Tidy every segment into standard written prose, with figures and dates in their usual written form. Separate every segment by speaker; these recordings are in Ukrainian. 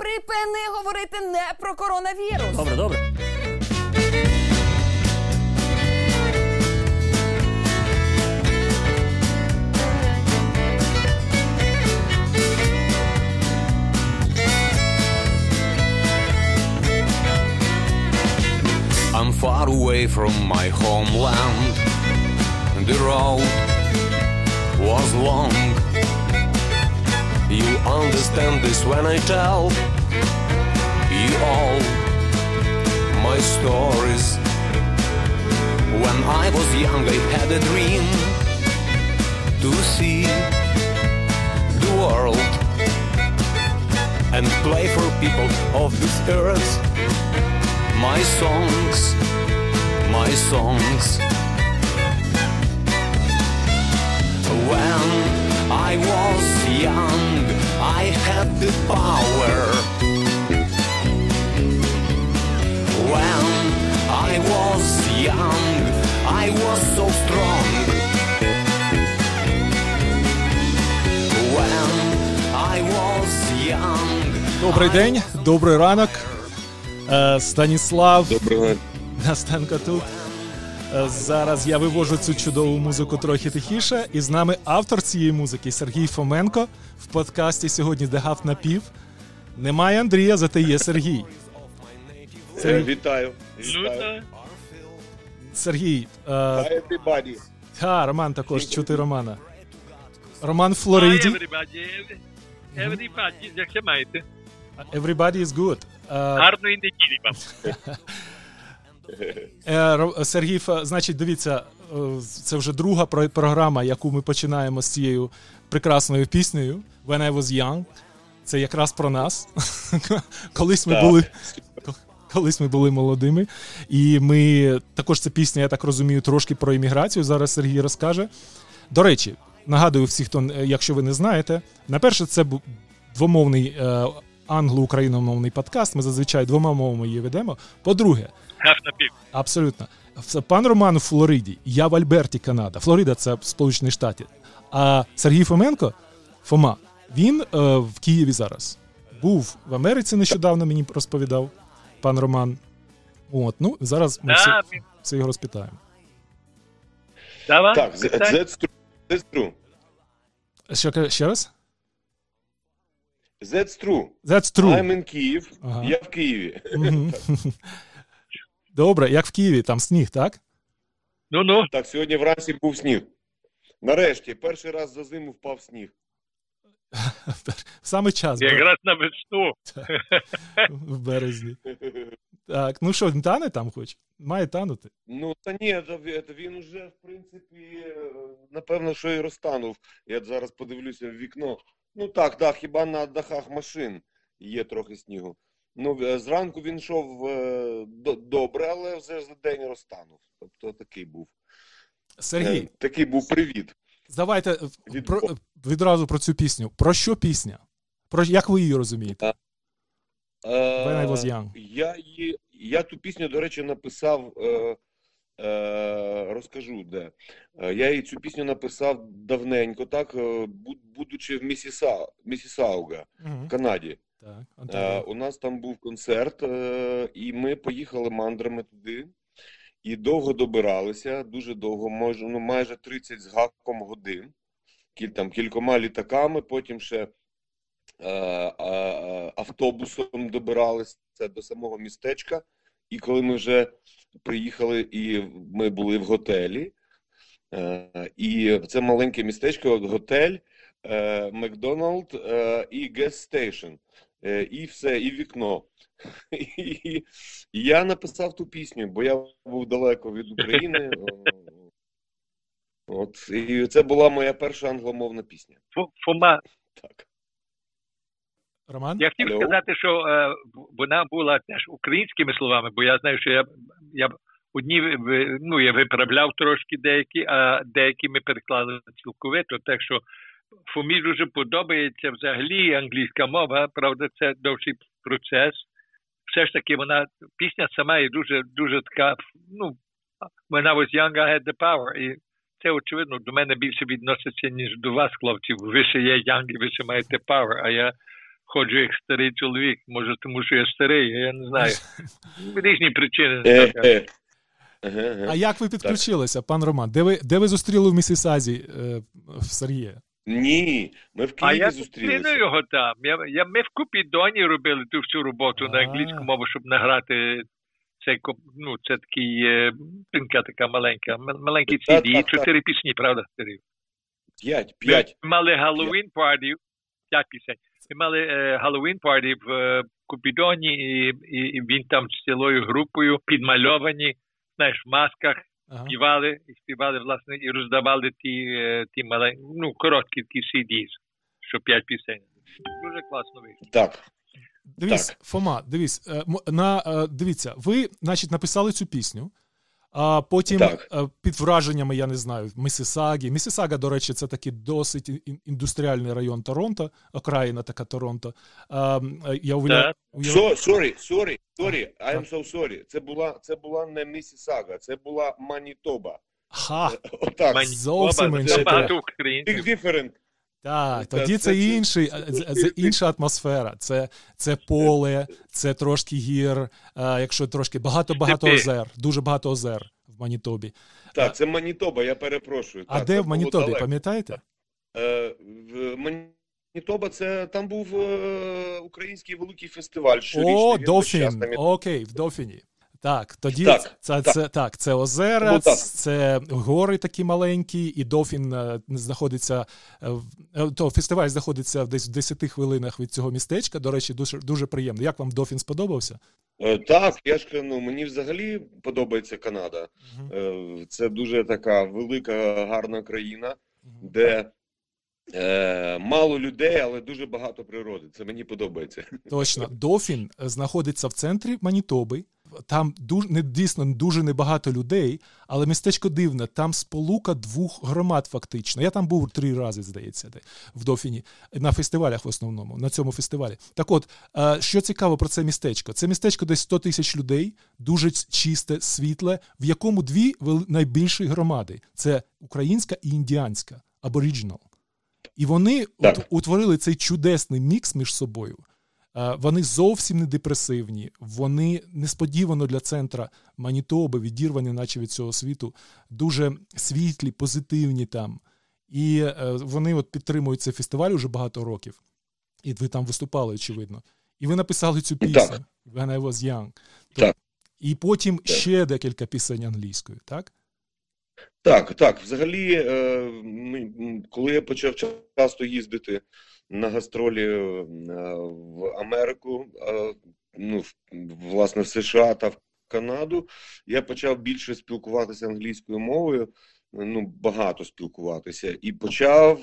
Speaker 1: Припини говорити не про коронавірус.
Speaker 2: Добре, добре.
Speaker 3: I'm far away from my homeland. The road was long. You understand this when I tell you all my stories. When I was young, I had a dream to see the world and play for people of this earth. My songs, my songs. When I was young, I had the power. When I was young, I was so strong. When I was young.
Speaker 4: Добрий день, добрий ранок. Станіслав Настенко тут. Зараз я вивожу цю чудову музику трохи тихіше. І з нами автор цієї музики Сергій Фоменко. В подкасті сьогодні «Де гаф напів». Немає Андрія, зате є Сергій.
Speaker 5: Вітаю.
Speaker 4: Сергій.
Speaker 5: Hi, everybody.
Speaker 4: Роман також, чути Романа. Роман в Флориді.
Speaker 6: Everybody, як це маєте?
Speaker 4: Everybody is good.
Speaker 6: Гарної неділі вам.
Speaker 4: Сергій, значить, дивіться, це вже друга програма, яку ми починаємо з цією прекрасною піснею «When I was young». Це якраз про нас. Колись ми були молодими. І ми, також ця пісня, я так розумію, трошки про імміграцію. Зараз Сергій розкаже. До речі, нагадую всіх, хто, якщо ви не знаєте, на-перше, це двомовний англо-україномовний подкаст, ми зазвичай двома мовами її ведемо. По-друге, абсолютно, пан Роман у Флориді, я в Альберті, Канада. Флорида – це Сполучені Штати. А Сергій Фоменко, Фома, він в Києві зараз. Був в Америці нещодавно, мені розповідав пан Роман. Зараз ми все його розпитаємо.
Speaker 5: Так, that's true.
Speaker 4: Ще раз?
Speaker 5: That's true. I'm in Kyiv.
Speaker 4: Ага.
Speaker 5: Я в Києві.
Speaker 4: Добре, як в Києві, там сніг, так?
Speaker 5: Так, сьогодні вранці був сніг. Нарешті, перший раз за зиму впав сніг.
Speaker 4: Саме час.
Speaker 6: Якраз на весну.
Speaker 4: В березні. Так, ну що, він тане там хоч? Має танути?
Speaker 5: Та ні, він уже, в принципі, напевно, що і розтанув. Я зараз подивлюся в вікно. Так, хіба на дахах машин є трохи снігу. Зранку він йшов добре, але вже за день розтанув. Тобто такий був.
Speaker 4: Сергій.
Speaker 5: Такий був привіт.
Speaker 4: Давайте відразу про цю пісню. Про що пісня? Як ви її розумієте? When I was young.
Speaker 5: Я ту пісню, до речі, написав, розкажу де. Я цю пісню написав давненько, так, будучи в Місісауга, в Канаді.
Speaker 4: Так,
Speaker 5: у нас там був концерт, і ми поїхали мандрами туди. І довго добиралися, дуже довго, майже 30 з гаком годин, кількома літаками, потім ще автобусом добиралися до самого містечка. І коли ми вже приїхали, і ми були в готелі, і це маленьке містечко, готель, Макдоналд і гес-стейшн, і все, і вікно. І я написав ту пісню, бо я був далеко від України. І це була моя перша англомовна пісня.
Speaker 6: Фома.
Speaker 5: Так.
Speaker 4: Роман?
Speaker 6: Я хотів сказати, що вона була теж українськими словами, бо я знаю, що я одні, я виправляв трошки деякі, а деякі ми переклали цілковито, так що Фомі дуже подобається взагалі англійська мова, правда, це довший процес. Все ж таки пісня сама є дуже, дуже така, when I was young, I had the power. І це, очевидно, до мене більше відноситься, ніж до вас, хлопців. Ви ще є young, і ви ще маєте power, а я ходжу як старий чоловік. Може, тому що я старий, я не знаю. Різні причини.
Speaker 4: А як ви підключилися, пан Роман? Де ви зустріли в Міссісазі в Сергія?
Speaker 5: Ні, ми в Києві зустрілися.
Speaker 6: А я його там. Ми в Купідоні робили ту всю роботу на англійську мову, щоб награти цей, ну, це такий, пінка така маленька, маленький CD, 4 пісні, правда, Сергій?
Speaker 5: 5.
Speaker 6: Ми мали Halloween party, 5 пісень. Ми мали Halloween party в Купідоні, і він там з цілою групою підмальовані, знаєш, в масках, співали, власне, і роздавали ті маленькі, ну, короткі ті CDs, що 5 пісень. Дуже класно вийшло.
Speaker 5: Так.
Speaker 4: Дивись, Фома, дивіться, ви, значить, написали цю пісню, а потім під враженнями, я не знаю, Міссісаги. Міссісага, до речі, це такий досить індустріальний район Торонто, окраїна така Торонто. Я
Speaker 5: Sorry, I am so sorry. Це була не Міссісага, це була Манітоба.
Speaker 4: Отак. Зовсім інше.
Speaker 5: Big difference.
Speaker 4: Так, тоді це інша атмосфера. Це поле, це трошки гір, якщо трошки багато озер, дуже багато озер в Манітобі.
Speaker 5: Так, це Манітоба, я перепрошую.
Speaker 4: А де в Манітобі, пам'ятаєте?
Speaker 5: В Манітоба, там був український великий фестиваль.
Speaker 4: О, Дофін, окей, в Дофіні. Так, тоді це озера, це гори такі маленькі, і Дофін знаходиться, фестиваль знаходиться десь в 10 хвилинах від цього містечка. До речі, дуже, дуже приємно. Як вам Дофін сподобався?
Speaker 5: Так, я ж мені взагалі подобається Канада. Це дуже така велика, гарна країна, де мало людей, але дуже багато природи. Це мені подобається.
Speaker 4: Точно. Дофін знаходиться в центрі Манітоби. Там дійсно дуже небагато людей, але містечко дивне. Там сполука 2 громад фактично. Я там був 3 рази, здається, в Дофіні. На фестивалях в основному, на цьому фестивалі. Так от, що цікаво про це містечко? Це містечко десь 100 тисяч людей, дуже чисте, світле, в якому 2 найбільші громади. Це українська і індіанська, аборигінал. І вони утворили цей чудесний мікс між собою. Вони зовсім не депресивні, вони несподівано для центра Манітоби, відірвані наче від цього світу, дуже світлі, позитивні там. І вони підтримують цей фестиваль уже багато років. І ви там виступали, очевидно. І ви написали цю пісню «When I was young». І потім ще декілька пісень англійською, так?
Speaker 5: Так. Взагалі, коли я почав часто їздити на гастролі в Америку, власне, в США та в Канаду, я почав більше спілкуватися англійською мовою, багато спілкуватися, і почав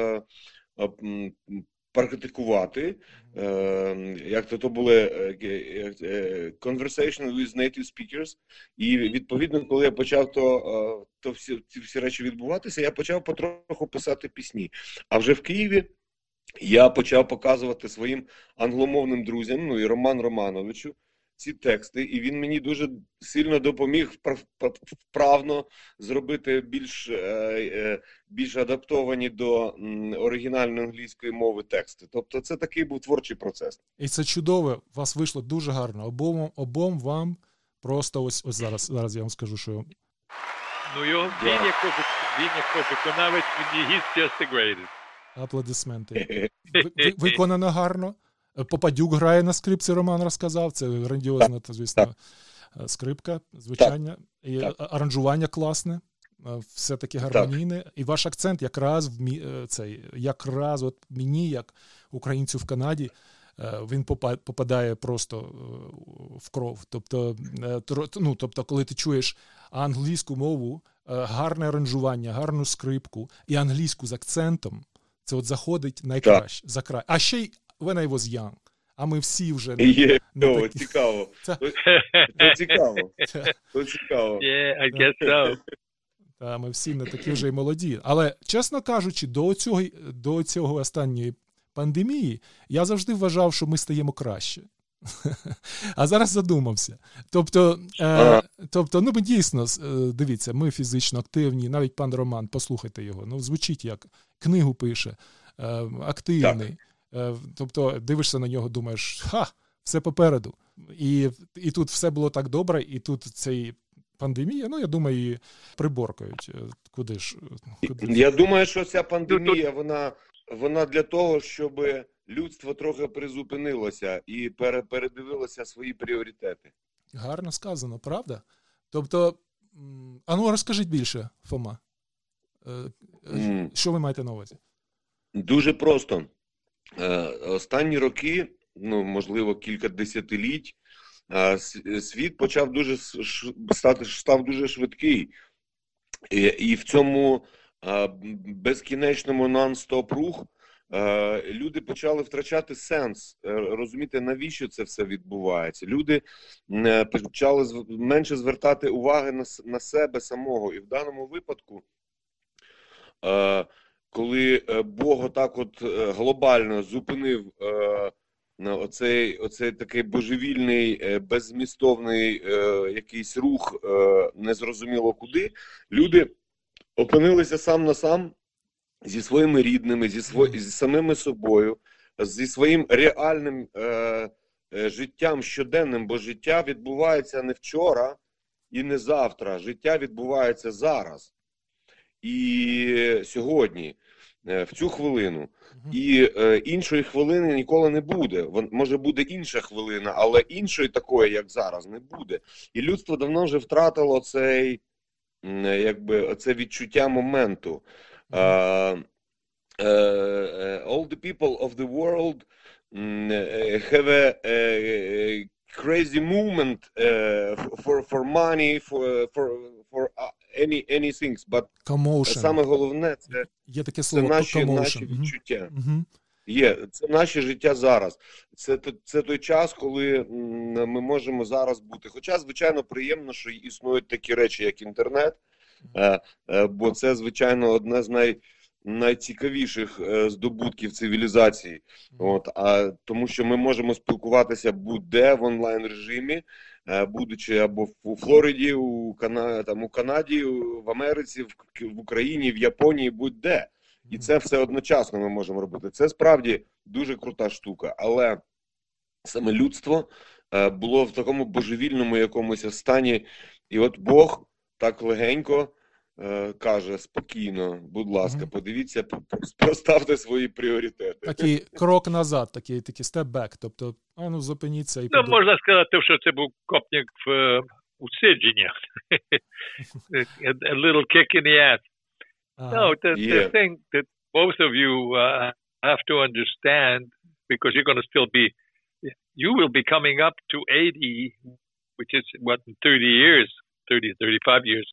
Speaker 5: практикувати, як то були conversation with native speakers, і відповідно, коли я почав ці всі речі відбуватися, я почав потроху писати пісні. А вже в Києві я почав показувати своїм англомовним друзям, і Роману Романовичу, ці тексти, і він мені дуже сильно допоміг вправно зробити більш адаптовані до оригінальної англійської мови тексти. Тобто це такий був творчий процес.
Speaker 4: І це чудово, у вас вийшло дуже гарно. Обом вам просто ось зараз я вам скажу, що...
Speaker 6: Він як виконавець, he's just the greatest.
Speaker 4: Аплодисменти. Виконано гарно. Попадюк грає на скрипці, Роман розказав. Це грандіозна, звісно, скрипка, звучання. І аранжування класне, все таки гармонійне. І ваш акцент якраз от мені, як українцю в Канаді, він попадає просто в кров. Тобто, коли ти чуєш англійську мову, гарне аранжування, гарну скрипку і англійську з акцентом, це от заходить найкраще. А ще й When I was young. А ми всі вже...
Speaker 5: Цікаво. Це цікаво.
Speaker 6: Yeah, I guess so.
Speaker 4: Та, ми всі не такі вже й молоді. Але, чесно кажучи, до цього останньої пандемії я завжди вважав, що ми стаємо краще. А зараз задумався. Тобто, ми дійсно, дивіться, ми фізично активні, навіть пан Роман, послухайте його, звучить як книгу пише, активний. Тобто дивишся на нього, думаєш, все попереду. І тут все було так добре, і тут цей пандемія, я думаю, її приборкають. Куди ж?
Speaker 5: Я думаю, що ця пандемія, вона для того, щоб людство трохи призупинилося і передивилося свої пріоритети.
Speaker 4: Гарно сказано, правда? Тобто, розкажіть більше, Фома. Що ви маєте на увазі?
Speaker 5: Дуже просто. Останні роки, можливо, кілька десятиліть, світ став дуже швидкий. І в цьому безкінечному нон-стоп рух люди почали втрачати сенс, розуміти, навіщо це все відбувається. Люди почали менше звертати уваги на себе самого. І в даному випадку, коли Бог отак глобально зупинив оцей такий божевільний, беззмістовний якийсь рух, незрозуміло куди, люди опинилися сам на сам зі своїми рідними, зі самими собою, зі своїм реальним життям щоденним, бо життя відбувається не вчора і не завтра, життя відбувається зараз і сьогодні, в цю хвилину. І іншої хвилини ніколи не буде. Може буде інша хвилина, але іншої такої, як зараз, не буде. І людство давно вже втратило оце відчуття моменту. All the people of the world have a crazy movement for money, for any things, but саме головне це наші відчуття. Це наше життя зараз. Це той час, коли ми можемо зараз бути. Хоча, звичайно, приємно, що існують такі речі, як інтернет, бо це, звичайно, одне з найцікавіших здобутків цивілізації. Тому що ми можемо спілкуватися будь-де в онлайн-режимі, будучи або у Флориді, у Канаді, в Америці, в Україні, в Японії, будь-де. І це все одночасно ми можемо робити. Це справді дуже крута штука. Але саме людство було в такому божевільному якомусь стані. І от Бог так легенько каже: спокійно, будь ласка, подивіться, поставте свої пріоритети.
Speaker 4: Такий крок назад, такий step back, тобто, зупиніться і подумайте.
Speaker 6: Можна сказати, що це був копняк в усидження. A little kick in the ass. No, the thing that both of you have to understand, because you're going to still you will be coming up to 80, which is in 30 years, 35 years.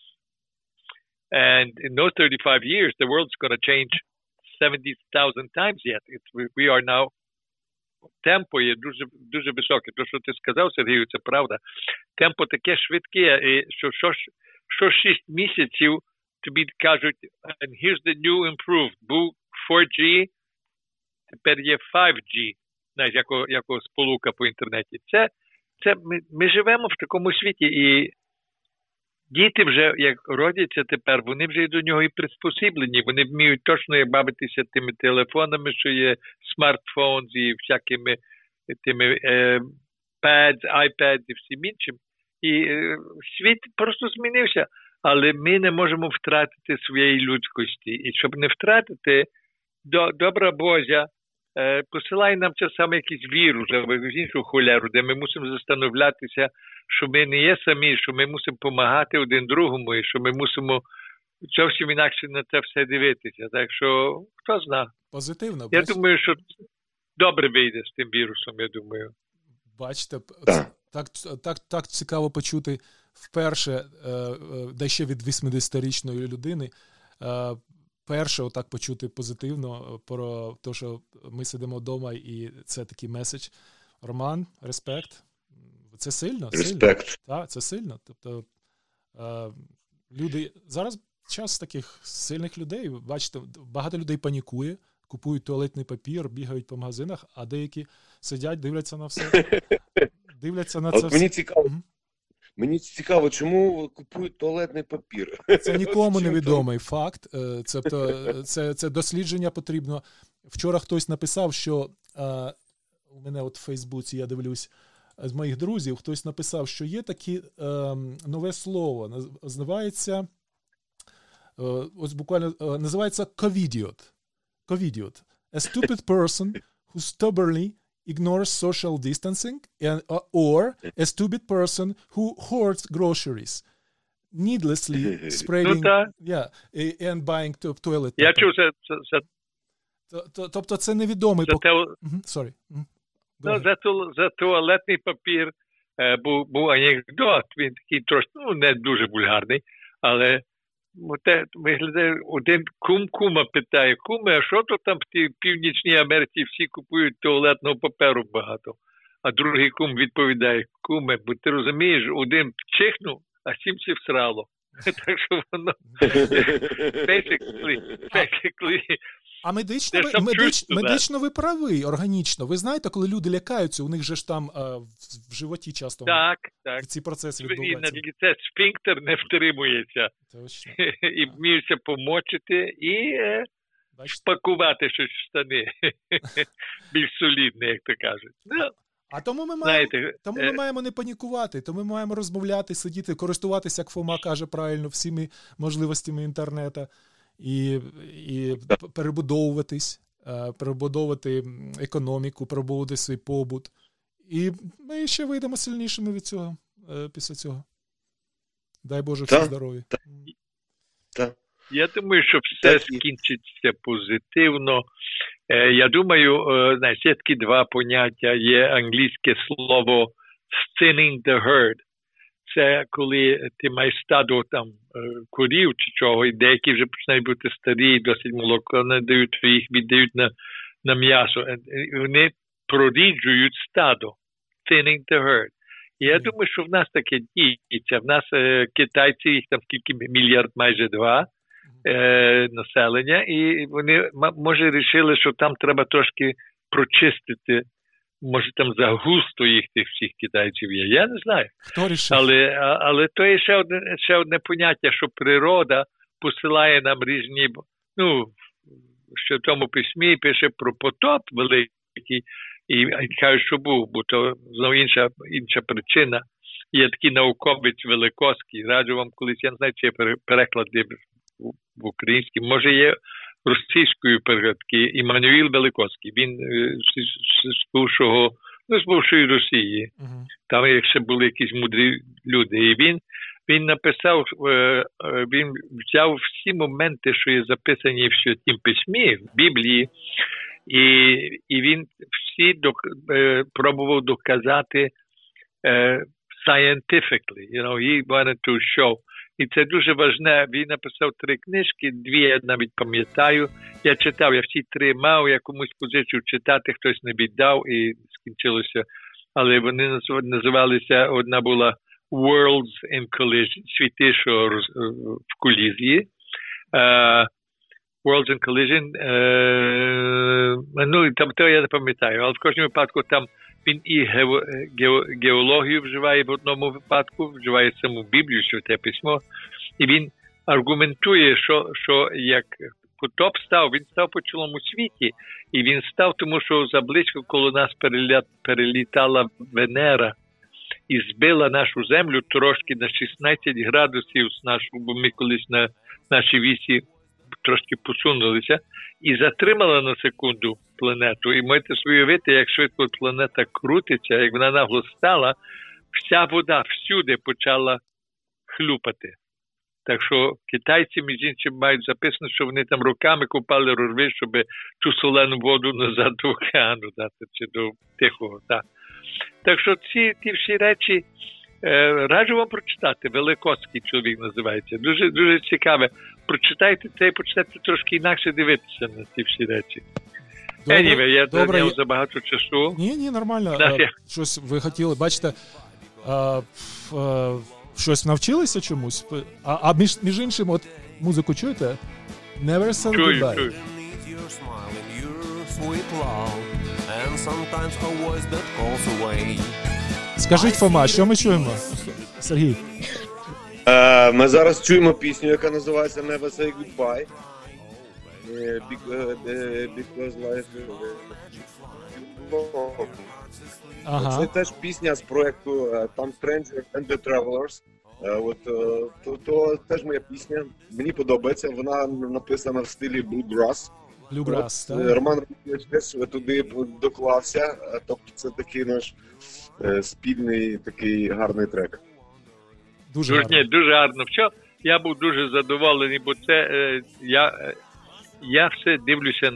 Speaker 6: And in those 35 years, the world's going to change 70,000 times yet. We are now, темпо є дуже високе. То, що ти сказав, Сергію, це правда. Темпо таке швидке, що 6 місяців тобі кажуть, and here's the new improved, був 4G, тепер є 5G, знаєш, як сполука по інтернеті. Ми живемо в такому світі, і діти вже, як родяться тепер, вони вже до нього і приспособлені, вони вміють точно як бавитися тими телефонами, що є смартфон і всякими тими pads, iPads і всім іншим. І світ просто змінився. Але ми не можемо втратити своєї людськості. І щоб не втратити, добра Божа посилає нам це саме якийсь вірус, або іншу холеру, де ми мусимо застановлятися, що ми не є самі, що ми мусимо допомагати один другому, і що ми мусимо зовсім інакше на це все дивитися. Так що, хто знає.
Speaker 4: Позитивно.
Speaker 6: Я думаю, що добре вийде з тим вірусом, я думаю.
Speaker 4: Бачите, так цікаво почути вперше, де ще від 80-річної людини, перше отак почути позитивно про те, що ми сидимо вдома, і це такий меседж. Роман, респект. Це сильно.
Speaker 5: Респект.
Speaker 4: Так, це сильно. Тобто люди, зараз час таких сильних людей, бачите, багато людей панікує, купують туалетний папір, бігають по магазинах, а деякі сидять, дивляться на все. Дивляться на це все.
Speaker 5: Мені цікаво, чому купують туалетний папір?
Speaker 4: Це нікому невідомий факт. Це дослідження потрібно. вчора хтось написав, що у мене от в Фейсбуці, я дивлюсь, з моїх друзів, хтось написав, що є таке нове слово, називається, ось буквально, називається covidiot. Covidiot. A stupid person who stubbornly ignores social distancing or a stupid person who hoards groceries, needlessly spreading and buying toilet paper.
Speaker 6: Я чув
Speaker 4: Тобто це невідомий... Sorry.
Speaker 6: За туалетний папір був анекдот, він такий трошки, не дуже вульгарний, але виглядає, один кума питає, куме, а що то там в тій Північній Америці всі купують туалетного паперу багато? А другий кум відповідає, куме, бо ти розумієш, один чихнув, а 7 всрало. Так що воно basically
Speaker 4: а медично ви правий, органічно. Ви знаєте, коли люди лякаються, у них же ж там в животі часто ці процеси відбуваються.
Speaker 6: І це сфінктер не втримується.
Speaker 4: Точно.
Speaker 6: І вміються помочити і спакувати щось в штани. Більш солідне, як то кажуть.
Speaker 4: А тому ми маємо не панікувати, тому ми маємо розмовляти, сидіти, користуватися, як Фома каже правильно, всіми можливостями інтернету. І перебудовувати економіку, перебудовувати свій побут. І ми ще вийдемо сильнішими від цього, після цього. Дай Боже, всі здорові.
Speaker 6: Я думаю, що все скінчиться позитивно. Я думаю, знаєш, є такі два поняття. Є англійське слово thinning the herd. Це коли ти маєш стадо там корів чи чого, і деякі вже починають бути старі, досить молоко не дають, їх віддають на м'ясо. Вони проріджують стадо. Thinning the herd. І я думаю, що в нас таке діється. В нас китайці, їх там скільки мільярд, майже 2 населення, і вони, може, вирішили, що там треба трошки прочистити. Може, там загусто їх тих всіх китайців є. Я не знаю.
Speaker 4: Хто рішив?
Speaker 6: Але то є ще одне поняття, що природа посилає нам різні, що в тому письмі пише про потоп великий, і каже, що був, бо то знову інша причина. Є такий науковець Великоський. Раджу вам колись, я не знаю, чи є переклад в українській, може є російською перекладки, Іммануїл Великоський. Він з бувшої Росії. Там ще були якісь мудрі люди. І він написав, він взяв всі моменти, що є записані в Святім Письмі, в Біблії, і він всі пробував доказати scientifically. He wanted to show. І це дуже важне. Він написав 3 книжки, 2 я навіть пам'ятаю. Я читав, я всі 3 мав, я комусь позичив читати, хтось не віддав і скінчилося. Але вони називалися, одна була Worlds in Collision, світи, що в колізії. Worlds in Collision, там то я не пам'ятаю, але в кожному випадку там він і геологію вживає в одному випадку, вживає саму Біблію, Святе Письмо, і він аргументує, що як потоп став, він став по цілому світі, і він став, тому що заблизько коло нас перелітала Венера і збила нашу землю трошки на 16 градусів, бо ми колись на нашій вісі трошки посунулися, і затримала на секунду планету. І можете собі уявити, як швидко планета крутиться, як вона нагло стала, вся вода всюди почала хлюпати. Так що китайці, між іншим, мають записано, що вони там роками копали рви, щоб ту солену воду назад до океану дати, чи до Тихого. Так що ті всі речі раджу вам прочитати. Великоський чоловік називається. Дуже, дуже цікаве. Прочитайте це і почнете трошки інакше дивитися на ці всі речі. Anyway, я зайняв забагато часу.
Speaker 4: Ні, нормально. Щось ви хотіли, бачите, щось навчилися чомусь? А між іншим, от музику чуєте? Never say goodbye.
Speaker 6: Чую.
Speaker 4: Скажіть, Фома, що ми чуємо? Сергій.
Speaker 5: Ми зараз чуємо пісню, яка називається Never Say Goodbye. Because life long.
Speaker 4: Ага.
Speaker 5: Це теж пісня з проекту Tom Stranger and the Travelers. То теж моя пісня. Мені подобається. Вона написана в стилі bluegrass.
Speaker 4: Bluegrass, так?
Speaker 5: Роман Романович теж туди доклався. Тобто це такий наш спільний такий гарний трек.
Speaker 4: Дуже гарно.
Speaker 6: Дуже гарно. Все, я був дуже задоволений, бо це я все дивлюся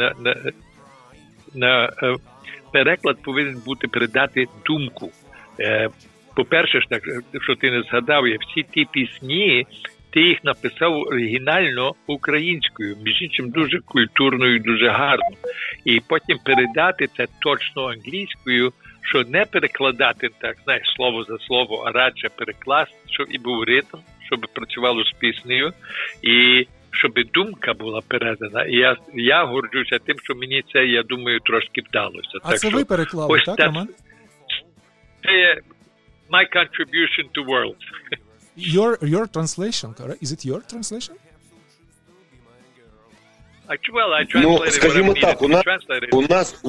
Speaker 6: на переклад повинен бути передати думку. По-перше, так, що ти не згадав, я всі ті пісні, ти їх написав оригінально українською, між іншим дуже культурною, дуже гарно. І потім передати це точно англійською, що не перекладати так, знаєш, слово за слово, а радше перекласти, щоб і був ритм, щоб працювало з піснею, і щоб думка була передана. І я горджуся тим, що мені це, я думаю, трошки вдалося.
Speaker 4: А
Speaker 6: так,
Speaker 4: це ви переклали, так, Роман?
Speaker 6: Це my contribution to world.
Speaker 4: Your translation, correct? Is it your translation?
Speaker 6: Well, I translated
Speaker 5: скажімо так, у нас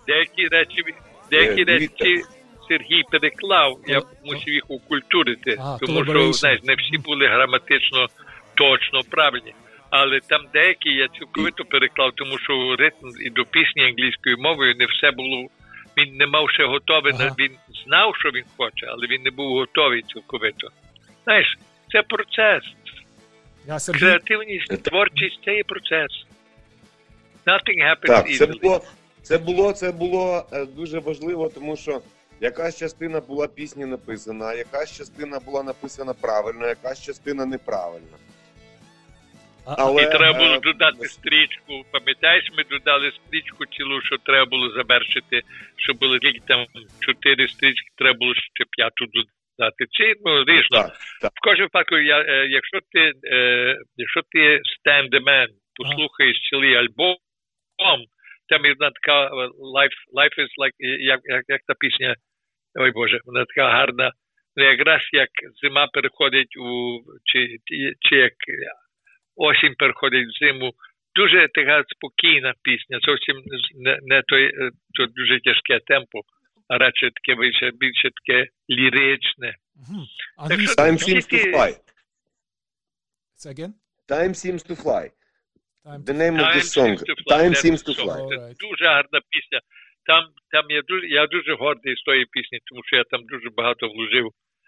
Speaker 6: деякі речі Сергій переклав, я мусив їх окультурити, тому що, знаєш, не всі були граматично точно правильні. Але там деякі я цілковито переклав, тому що ритм і до пісні англійською мовою не все було, він не мав ще готовий, він знав, що він хоче, але він не був готовий цілковито. Знаєш, це процес. Креативність, творчість – це є процес. Nothing happens easily.
Speaker 5: Це було дуже важливо, тому що якась частина була пісні написана, якась частина була написана правильно, якась частина неправильно.
Speaker 6: І треба було додати стрічку. Пам'ятаєш, ми додали стрічку цілу, що треба було завершити, що було тільки там 4 стрічки, треба було ще 5 додати. Чи, різно. В кожному випадку, якщо ти Stan the Man, послухаєш цілий альбом, там є одна така Life is like, як та пісня, ой Боже, вона така гарна, якраз як зима переходить чи як осінь переходить в зиму, дуже така спокійна пісня, зовсім не то дуже тяжке темпо, а радше таке більше таке ліричне.
Speaker 5: Time seems to fly.
Speaker 4: Say again?
Speaker 5: Time seems to fly. The name of the song. Time seems to fly.
Speaker 6: Це дуже гарна пісня. Там я дуже гордий з тої пісні, тому що я там дуже багато вложив.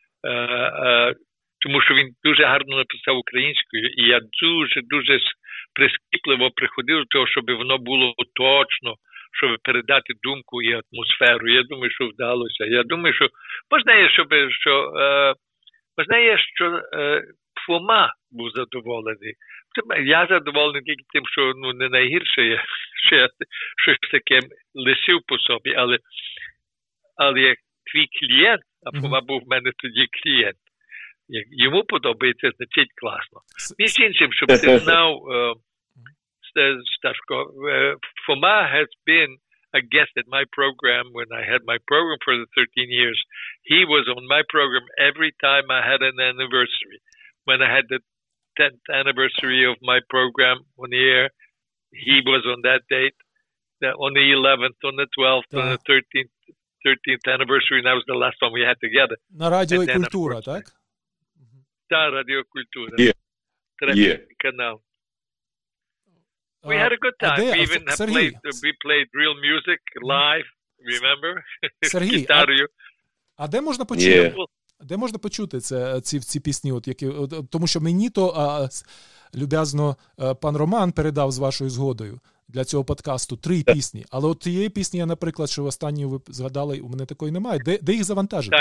Speaker 6: Тому що він дуже гарно написав українською, і я дуже прискіпливо приходив до того, щоб воно було точно, щоб передати думку і атмосферу. Я думаю, що вдалося. Я думаю, що можна є, що Фома був задоволений. Я задоволений тільки тим, що не найгірше є, що я щось таке лишив по собі, але як твій клієнт, а Фома був в мене тоді клієнт, йому подобається, значить класно. Між іншим, щоб ти знав, Сташко, Фома has been a guest at my program when I had my program for the 13 years. He was on my program every time I had an anniversary. When I had the 10th anniversary of my program on the air, he was on that date. On the 11th, on the 12th, on the 13th anniversary, and that was the last one we had together.
Speaker 4: На Радіо і Культура, так?
Speaker 6: Так, Радіо Культура.
Speaker 5: Є.
Speaker 6: Канал. We had a good time. We even played real music live, remember?
Speaker 4: Сергій, а де можна почути? Де можна почути ці пісні? Тому що мені то люб'язно пан Роман передав з вашою згодою для цього подкасту 3 пісні. Але от тієї пісні, я, наприклад, що останню ви згадали, у мене такої немає. Де їх завантажити?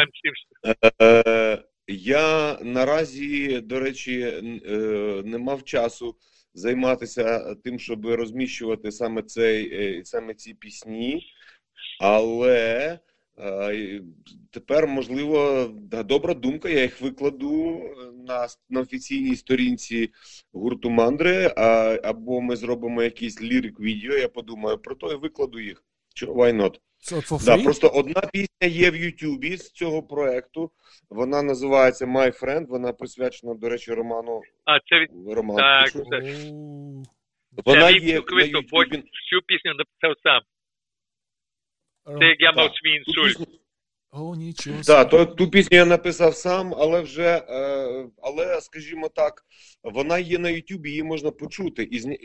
Speaker 5: Я наразі, до речі, не мав часу займатися тим, щоб розміщувати саме ці пісні, але тепер, можливо, добра думка, я їх викладу на офіційній сторінці гурту Мандри, або ми зробимо якийсь лірик-відео, я подумаю про то і викладу їх. Why not? Просто одна пісня є в Ютубі з цього проекту, вона називається My Friend, вона присвячена, до речі, Роману.
Speaker 6: Так.
Speaker 5: Вона
Speaker 6: він
Speaker 5: є на
Speaker 6: цілковито
Speaker 5: Ютубі.
Speaker 6: всю пісню написав сам. Це як я мав
Speaker 5: Так.
Speaker 6: свій
Speaker 5: Ту
Speaker 6: інсульт.
Speaker 5: пісню-
Speaker 4: О, нічого.
Speaker 5: Так, ту пісню я написав сам, але, скажімо так, вона є на Ютубі, її можна почути.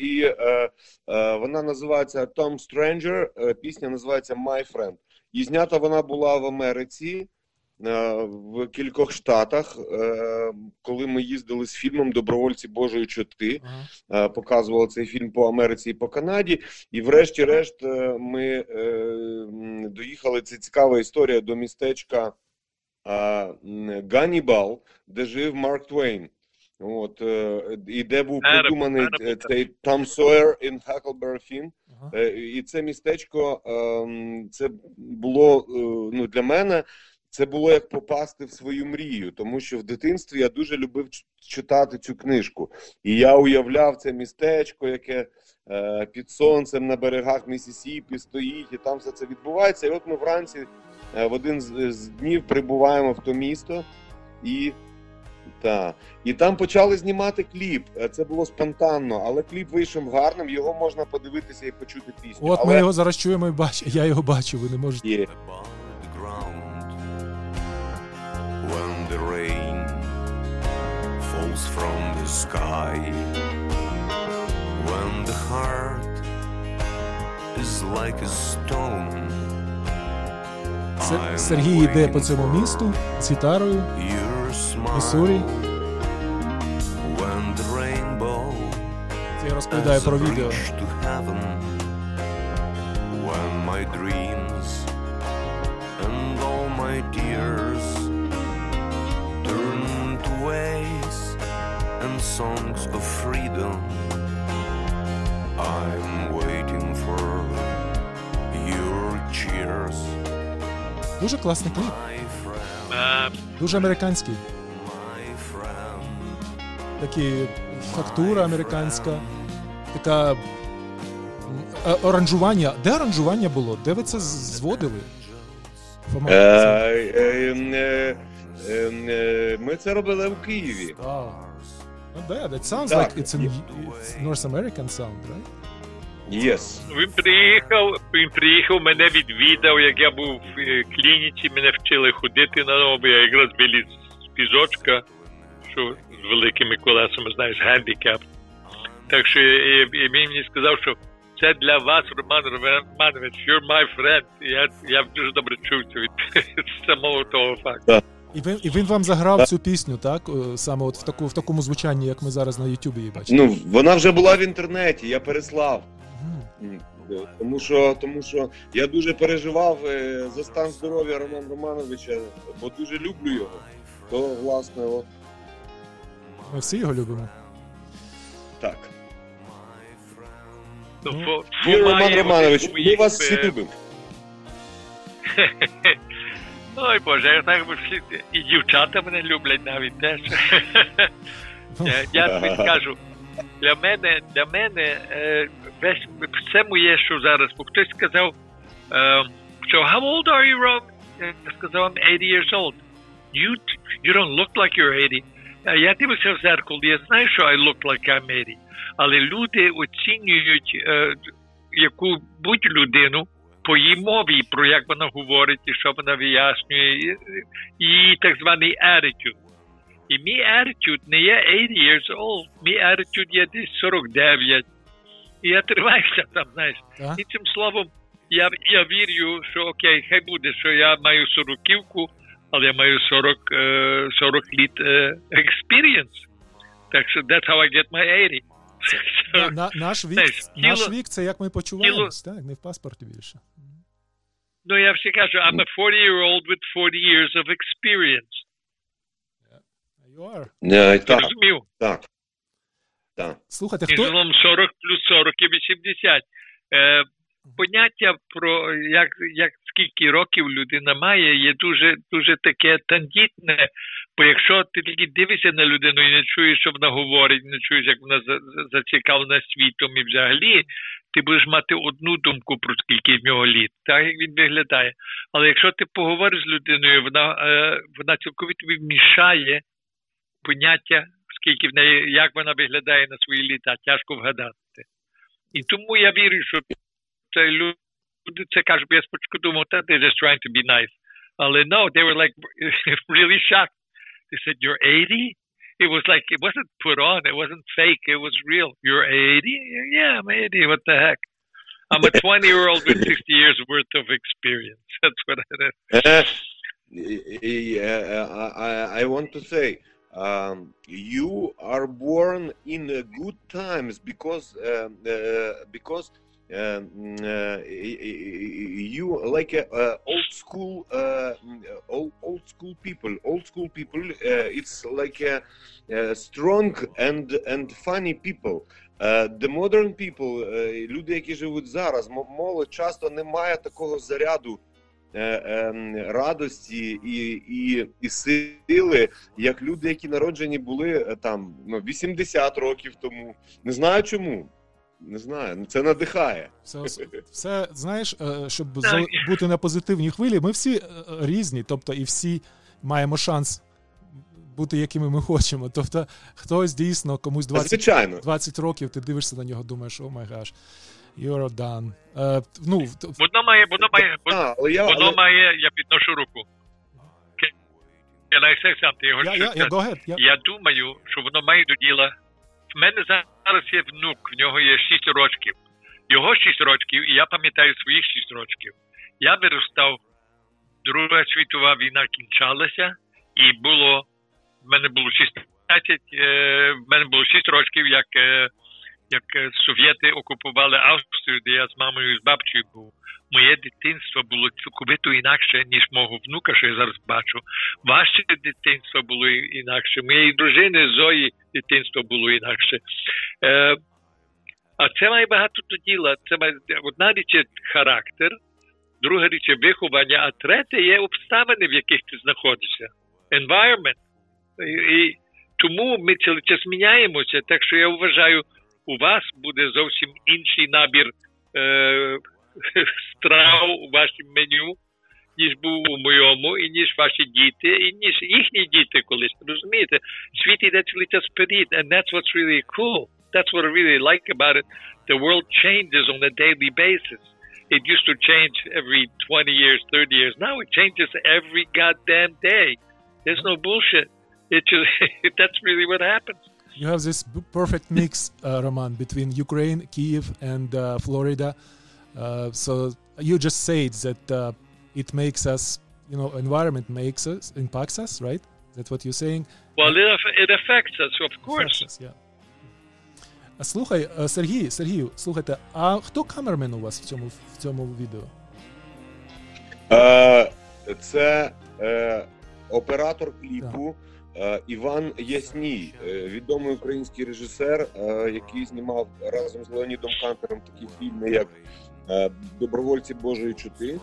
Speaker 5: Вона називається Tom Stranger, пісня називається My Friend. І знята вона була в Америці, в кількох штатах, коли ми їздили з фільмом «Добровольці Божої чоти», показували цей фільм по Америці і по Канаді, і врешті-решт ми доїхали, це цікава історія, до містечка Ганнібал, де жив Марк Твейн. От, і де був придуманий цей Tom Sawyer in Huckleberry Finn. І це містечко, це було, для мене, це було як попасти в свою мрію, тому що в дитинстві я дуже любив читати цю книжку. І я уявляв це містечко, яке під сонцем на берегах Міссісіпі стоїть, і там все це відбувається. І от ми вранці в один з днів прибуваємо в то місто, і там почали знімати кліп. Це було спонтанно, але кліп вийшов гарним, його можна подивитися і почути пісню.
Speaker 4: От ми його зараз чуємо і бачимо. Я його бачу, ви не можете.
Speaker 5: Є.
Speaker 3: When the rain falls from the sky, when the heart is like a stone.
Speaker 4: Сергій йде по цьому місту з гітарою, Міссурі.
Speaker 3: When the rainbow
Speaker 4: Це я розповідаю про відео.
Speaker 3: to heaven, when my dreams and all my tears turn to waves and songs of freedom, I'm waiting for your cheers.
Speaker 4: Дуже класний кліп,
Speaker 3: My friend,
Speaker 4: дуже американський.
Speaker 3: my friend.
Speaker 4: Такі фактура американська, така оранжування. Де оранжування було? Де ви це зводили? Фома,
Speaker 5: Ми це робили в Києві.
Speaker 4: Not bad. It sounds
Speaker 5: Так.
Speaker 4: like it's North American sound, right?
Speaker 5: Yes.
Speaker 6: Він приїхав, мене відвідав, як я був в клініці, мене вчили ходити на ногу, я якраз виліз з пізочка, що з великими колесами, знаєш, гендікап. Так що він мені сказав, що це для вас, Роман Романович, you're my friend. Я дуже добре чув це від самого того факту.
Speaker 4: І він вам заграв цю пісню, так? Саме от в такому звучанні, як ми зараз на Ютубі її бачимо.
Speaker 5: Ну, вона вже була в інтернеті, я переслав. Тому що я дуже переживав за стан здоров'я Романа Романовича, бо дуже люблю його. То, власне, от
Speaker 4: Ми всі його любимо.
Speaker 5: так.
Speaker 6: Ну,
Speaker 5: Роман Романович, ми вас всі любимо.
Speaker 6: Ой, Боже, я так всі, і дівчата мене люблять навіть теж. Я тобі скажу, для мене весь все моє, що зараз, бо хтось сказав, що how old are you, Rom? Я сказав, I'm 80 years old. You don't look like you're 80. Я дивився в зеркало, я знаю, що I look like I'm 80. Але люди оцінюють яку-будь людину по її мові, про як вона говорить, і що вона вияснює, її так званий attitude. І мій attitude не є 80 years old, мій attitude є десь 49. І я триваюся там, знаєш. І цим словом, я вірю, що окей, хай буде, що я маю 40-ківку, але я маю 40 літ experience. Так що that's how I get my 80.
Speaker 4: Наш вік – це як ми почуваємось, так? Не в паспорті більше.
Speaker 6: Ну, я всі кажу, I'm a 40-year-old with 40 years of experience.
Speaker 4: You are.
Speaker 5: Так.
Speaker 4: Слухайте,
Speaker 6: хто? 40 плюс 40 і 80. Поняття про як скільки років людина має є дуже, дуже таке тендітне, бо якщо ти тільки дивишся на людину і не чуєш, що вона говорить, не чуєш, як вона зацікавлена світом і взагалі, ти будеш мати одну думку про скільки в нього літ, так як він виглядає. Але якщо ти поговориш з людиною, вона цілковито вмішає поняття, скільки в неї, як вона виглядає на свої літа, тяжко вгадати. І тому я вірю, що це люди це кажуть, я спочатку думав, that they're just trying to be nice. Але no, they were like really shocked. They said, you're 80? It was like, it wasn't put on, it wasn't fake, it was real. You're 80? Yeah, I'm 80, what the heck? I'm a 20-year-old with 60 years worth of experience. That's what it is.
Speaker 5: I want to say, you are born in good times because you like old school people. Old school people, it's like strong and funny people. The modern people, люди, які живуть зараз, молодь часто не має такого заряду радості і сили, як люди, які народжені були там 80 років тому. Не знаю чому. Не знаю, це надихає.
Speaker 4: Все, знаєш, щоб бути на позитивній хвилі, ми всі різні, тобто і всі маємо шанс бути якими ми хочемо. Тобто хтось дійсно, комусь 20 років, ти дивишся на нього, думаєш, о май гаш, you're done.
Speaker 6: Воно має, я підношу руку. Can I say something? Я думаю, що воно має до діла. В мене зараз є внук, в нього є 6 років. Його 6 років, і я пам'ятаю своїх 6 років. Я виростав, Друга світова війна кінчалася, і в мене було 6 років, як совєти окупували Австрію, де я з мамою і з бабчою був. Моє дитинство було цілковито інакше, ніж мого внука, що я зараз бачу. Ваше дитинство було інакше. Моєї дружини Зої дитинство було інакше. А це має багато до діла. Одна річ є характер, друга річ є виховання, а третя є обставини, в яких ти знаходишся. Environment. І тому ми цілий час міняємося. Так що я вважаю, у вас буде зовсім інший набір страв у вашому меню, ніж був у моєму, і ніж ваші діти, і ніж їхні діти колись. Розумієте? Світ іде цілий час вперед, and that's what's really cool. That's what I really like about it. The world changes on a daily basis. It used to change every 20 years, 30 years. Now it changes every goddamn day. There's no bullshit. It just, that's really what happens.
Speaker 4: You have this perfect mix, Roman, between Ukraine, Kyiv, and Florida. So you just said that it makes us, environment impacts us, right? That's what you're saying?
Speaker 6: Well, it affects us, of course.
Speaker 4: Affects us, yeah. Слухай, Сергію, слухайте, а хто камермен у вас в цьому відео?
Speaker 5: Це оператор кліпу Іван Ясній, відомий український режисер, який знімав разом з Леонідом Кантером такі фільми, як «Добровольці Божої чути»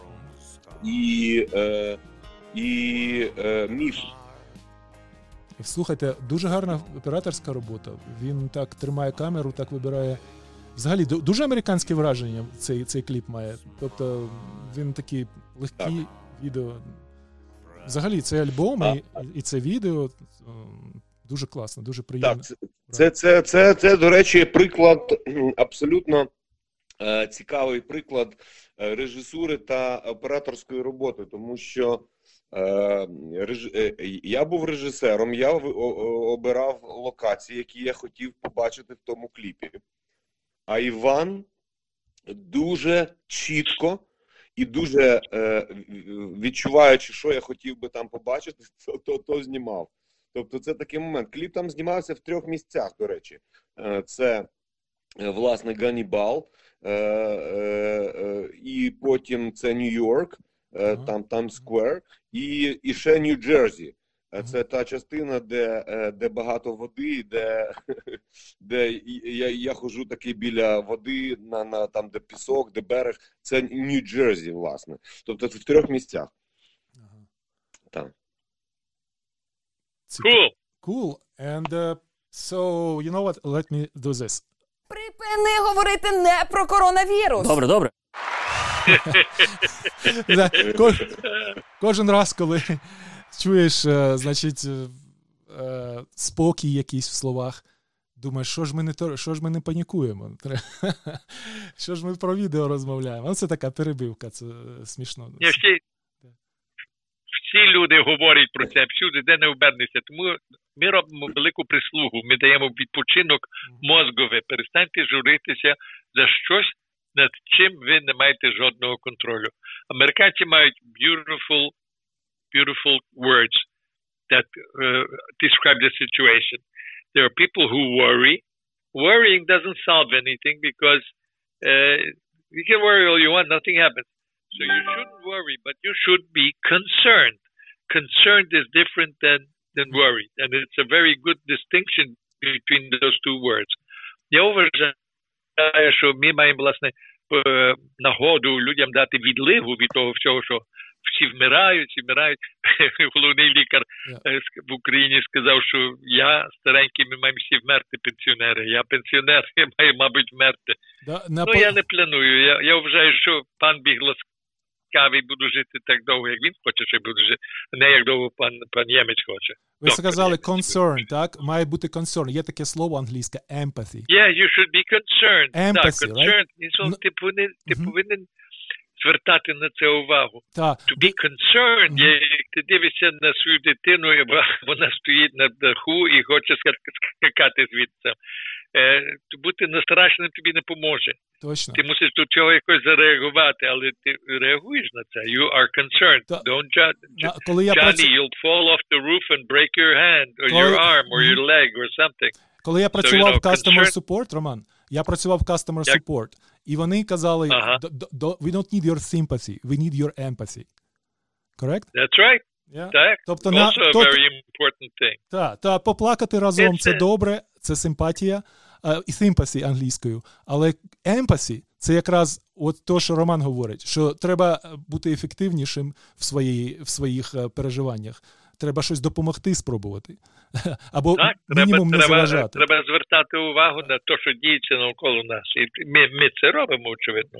Speaker 5: і «Міф».
Speaker 4: Слухайте, дуже гарна операторська робота. Він так тримає камеру, так вибирає. Взагалі, дуже американське враження цей кліп має. Тобто, він такий легкий відео. Взагалі, цей альбом і це відео дуже класно, дуже приємно.
Speaker 5: Так, це, до речі, приклад, абсолютно цікавий приклад режисури та операторської роботи, тому що я був режисером, я обирав локації, які я хотів побачити в тому кліпі. А Іван дуже чітко і дуже відчуваючи, що я хотів би там побачити, то знімав. Тобто це такий момент. Кліп там знімався в 3 місцях, до речі. Це, власне, Ганнібал, і потім це Нью-Йорк, там Таймс-сквер, і ще Нью-Джерсі. Це та частина, де багато води, де я ходжу такий біля води, там, де пісок, де берег. Це Нью-Джерсі, власне. Тобто це в 3 місцях. Так.
Speaker 4: Cool. And so, you know what? Let me do this.
Speaker 1: Припини говорити не про коронавірус.
Speaker 2: Добре.
Speaker 4: Кожен раз, коли чуєш, значить, спокій якийсь в словах, Думаєш, що ж ми не панікуємо? Що ж ми про відео розмовляємо? Це така перебивка, це смішно.
Speaker 6: Всі люди говорять про це, всюди, де не обернешся. Тому ми робимо велику прислугу, ми даємо відпочинок мозговий. Перестаньте журитися за щось, над чим ви не маєте жодного контролю. Американці мають beautiful words that describe the situation. There are people who worry. Worrying doesn't solve anything because you can worry all you want, nothing happens. So you shouldn't worry, but you should be concerned. Concerned is different than worried. And it's a very good distinction between those two words. Я вважаю, що ми маємо, власне, нагоду людям дати відливу від того всього, що всі вмирають. Головний лікар в Україні сказав, що я старенький, ми маємо всі вмерти, пенсіонери. Я пенсіонер, я маю, мабуть, вмерти. Я не планую. Я вважаю, що пан Бігласкавий буду жити так довго, як він хоче, що буду жити, а не як довго пан Ємець хоче.
Speaker 4: Ви сказали concern, так? Має бути concern. Є таке слово англійське empathy.
Speaker 6: Yeah, you should be concerned.
Speaker 4: Empathy,
Speaker 6: concerned.
Speaker 4: Right?
Speaker 6: Ти повинен звертати на це увагу.
Speaker 4: To
Speaker 6: be concerned, як ти дивишся на свою дитину, вона стоїть на даху і хоче скакати звідси. Бути настрашеним тобі не поможе.
Speaker 4: Точно.
Speaker 6: Ти мусиш до цього якось зареагувати, але ти реагуєш на це. You are concerned. Don't Johnny, you'll fall off the roof and break your hand, or your arm, or your leg, or something.
Speaker 4: Коли я працював в Customer Support, Роман, Support, і вони казали, we don't need your sympathy, we need your empathy. Correct?
Speaker 6: That's right.
Speaker 4: Yeah.
Speaker 6: Так.
Speaker 4: Тобто,
Speaker 6: also a very important thing.
Speaker 4: Так, поплакати разом – це добре, це симпатія, і sympathy англійською. Але empathy – це якраз от то, що Роман говорить, що треба бути ефективнішим в своїх переживаннях. Треба щось допомогти спробувати. Або мінімум не заважати.
Speaker 6: Треба звертати увагу на те, що діється навколо нас. І ми це робимо, очевидно.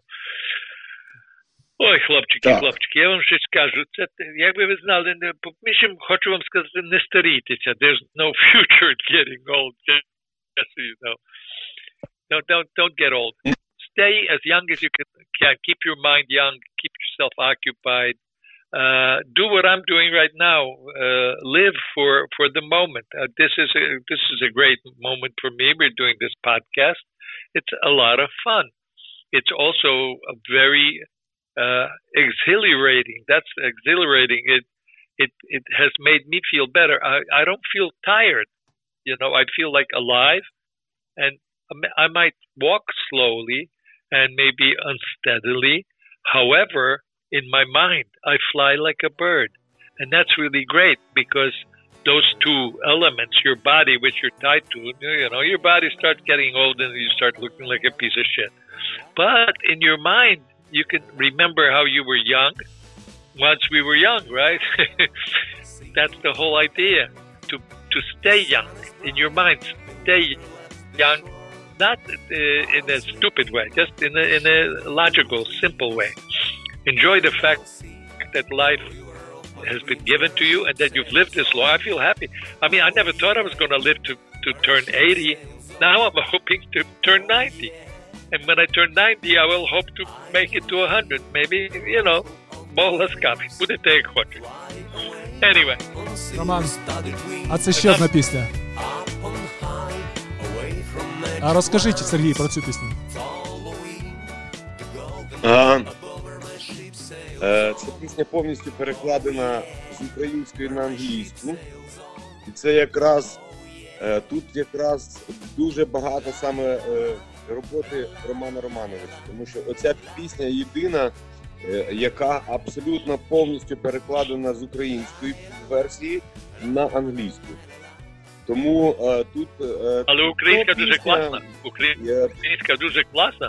Speaker 6: Ой, хлопчики, я вам щось скажу. Це, якби ви знали, хочу вам сказати, не старійтеся. There's no future getting old. Just so you know. No, don't get old. Stay as young as you can. Keep your mind young. Keep yourself occupied. Do what I'm doing right now. Live for the moment. This is a great moment for me. We're doing this podcast. It's a lot of fun. It's also a very exhilarating. That's exhilarating. It has made me feel better. I don't feel tired. You know, I feel like alive, and I might walk slowly and maybe unsteadily. However, in my mind, I fly like a bird. And that's really great because those two elements, your body, which you're tied to, you know, your body starts getting old and you start looking like a piece of shit. But in your mind, you can remember how you were young once we were young, right? That's the whole idea, to stay young. In your mind, stay young, not in a stupid way, just in a logical, simple way. Enjoy the fact that life has been given to you and that you've lived this long. I feel happy. I mean, I never thought I was going to live to turn 80. Now I'm hoping to turn 90. And when I turn 90, I will hope to make it to 100. Maybe, you know, more or less coming. Будете як хочете. Anyway.
Speaker 4: Роман, а це ще одна пісня. А розкажіть, Сергій, про цю пісню.
Speaker 5: Ця пісня повністю перекладена з української на англійську. І це якраз, тут якраз дуже багато саме роботи Романа Романовича. Тому що оця пісня єдина, яка абсолютно повністю перекладена з української версії на англійську. Тому тут...
Speaker 6: Але українська дуже класна. Українська дуже класна.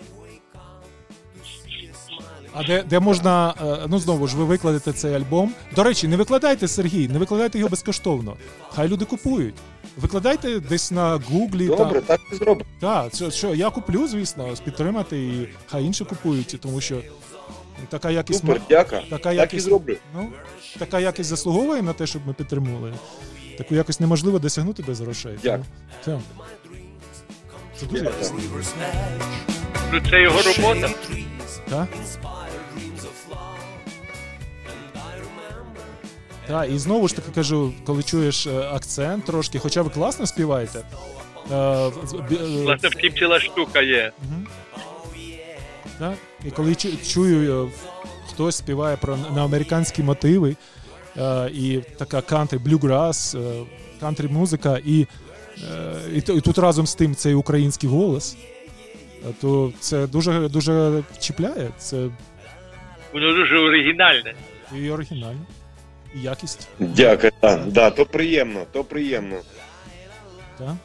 Speaker 4: А де можна, ну знову ж, ви викладете цей альбом. До речі, не викладайте, Сергій, не викладайте його безкоштовно. Хай люди купують. Викладайте десь на Гуглі.
Speaker 5: Добре, так і зробимо.
Speaker 4: Так, що я куплю, звісно, підтримати, і хай інші купують, тому що така якість...
Speaker 5: Супер, дяка.
Speaker 4: Так
Speaker 5: і зроблю.
Speaker 4: Ну, така якість заслуговує на те, щоб ми підтримували. Таку якість неможливо досягнути без грошей.
Speaker 5: Дякую.
Speaker 4: Тому, Це дуже якісно.
Speaker 6: Ну, це його робота.
Speaker 4: Так? Так, і знову ж таки кажу, коли чуєш акцент трошки, хоча ви класно співаєте.
Speaker 6: Власне, в тім ціла штука є.
Speaker 4: Так? І коли чую, хтось співає на американські мотиви, і така кантрі, блюграс, кантрі музика, і тут разом з тим цей український голос, то це дуже, дуже чіпляє. Це...
Speaker 6: Воно дуже оригінальне.
Speaker 4: І оригінально. І якість.
Speaker 5: Дякую, да, то приємно.
Speaker 4: Так?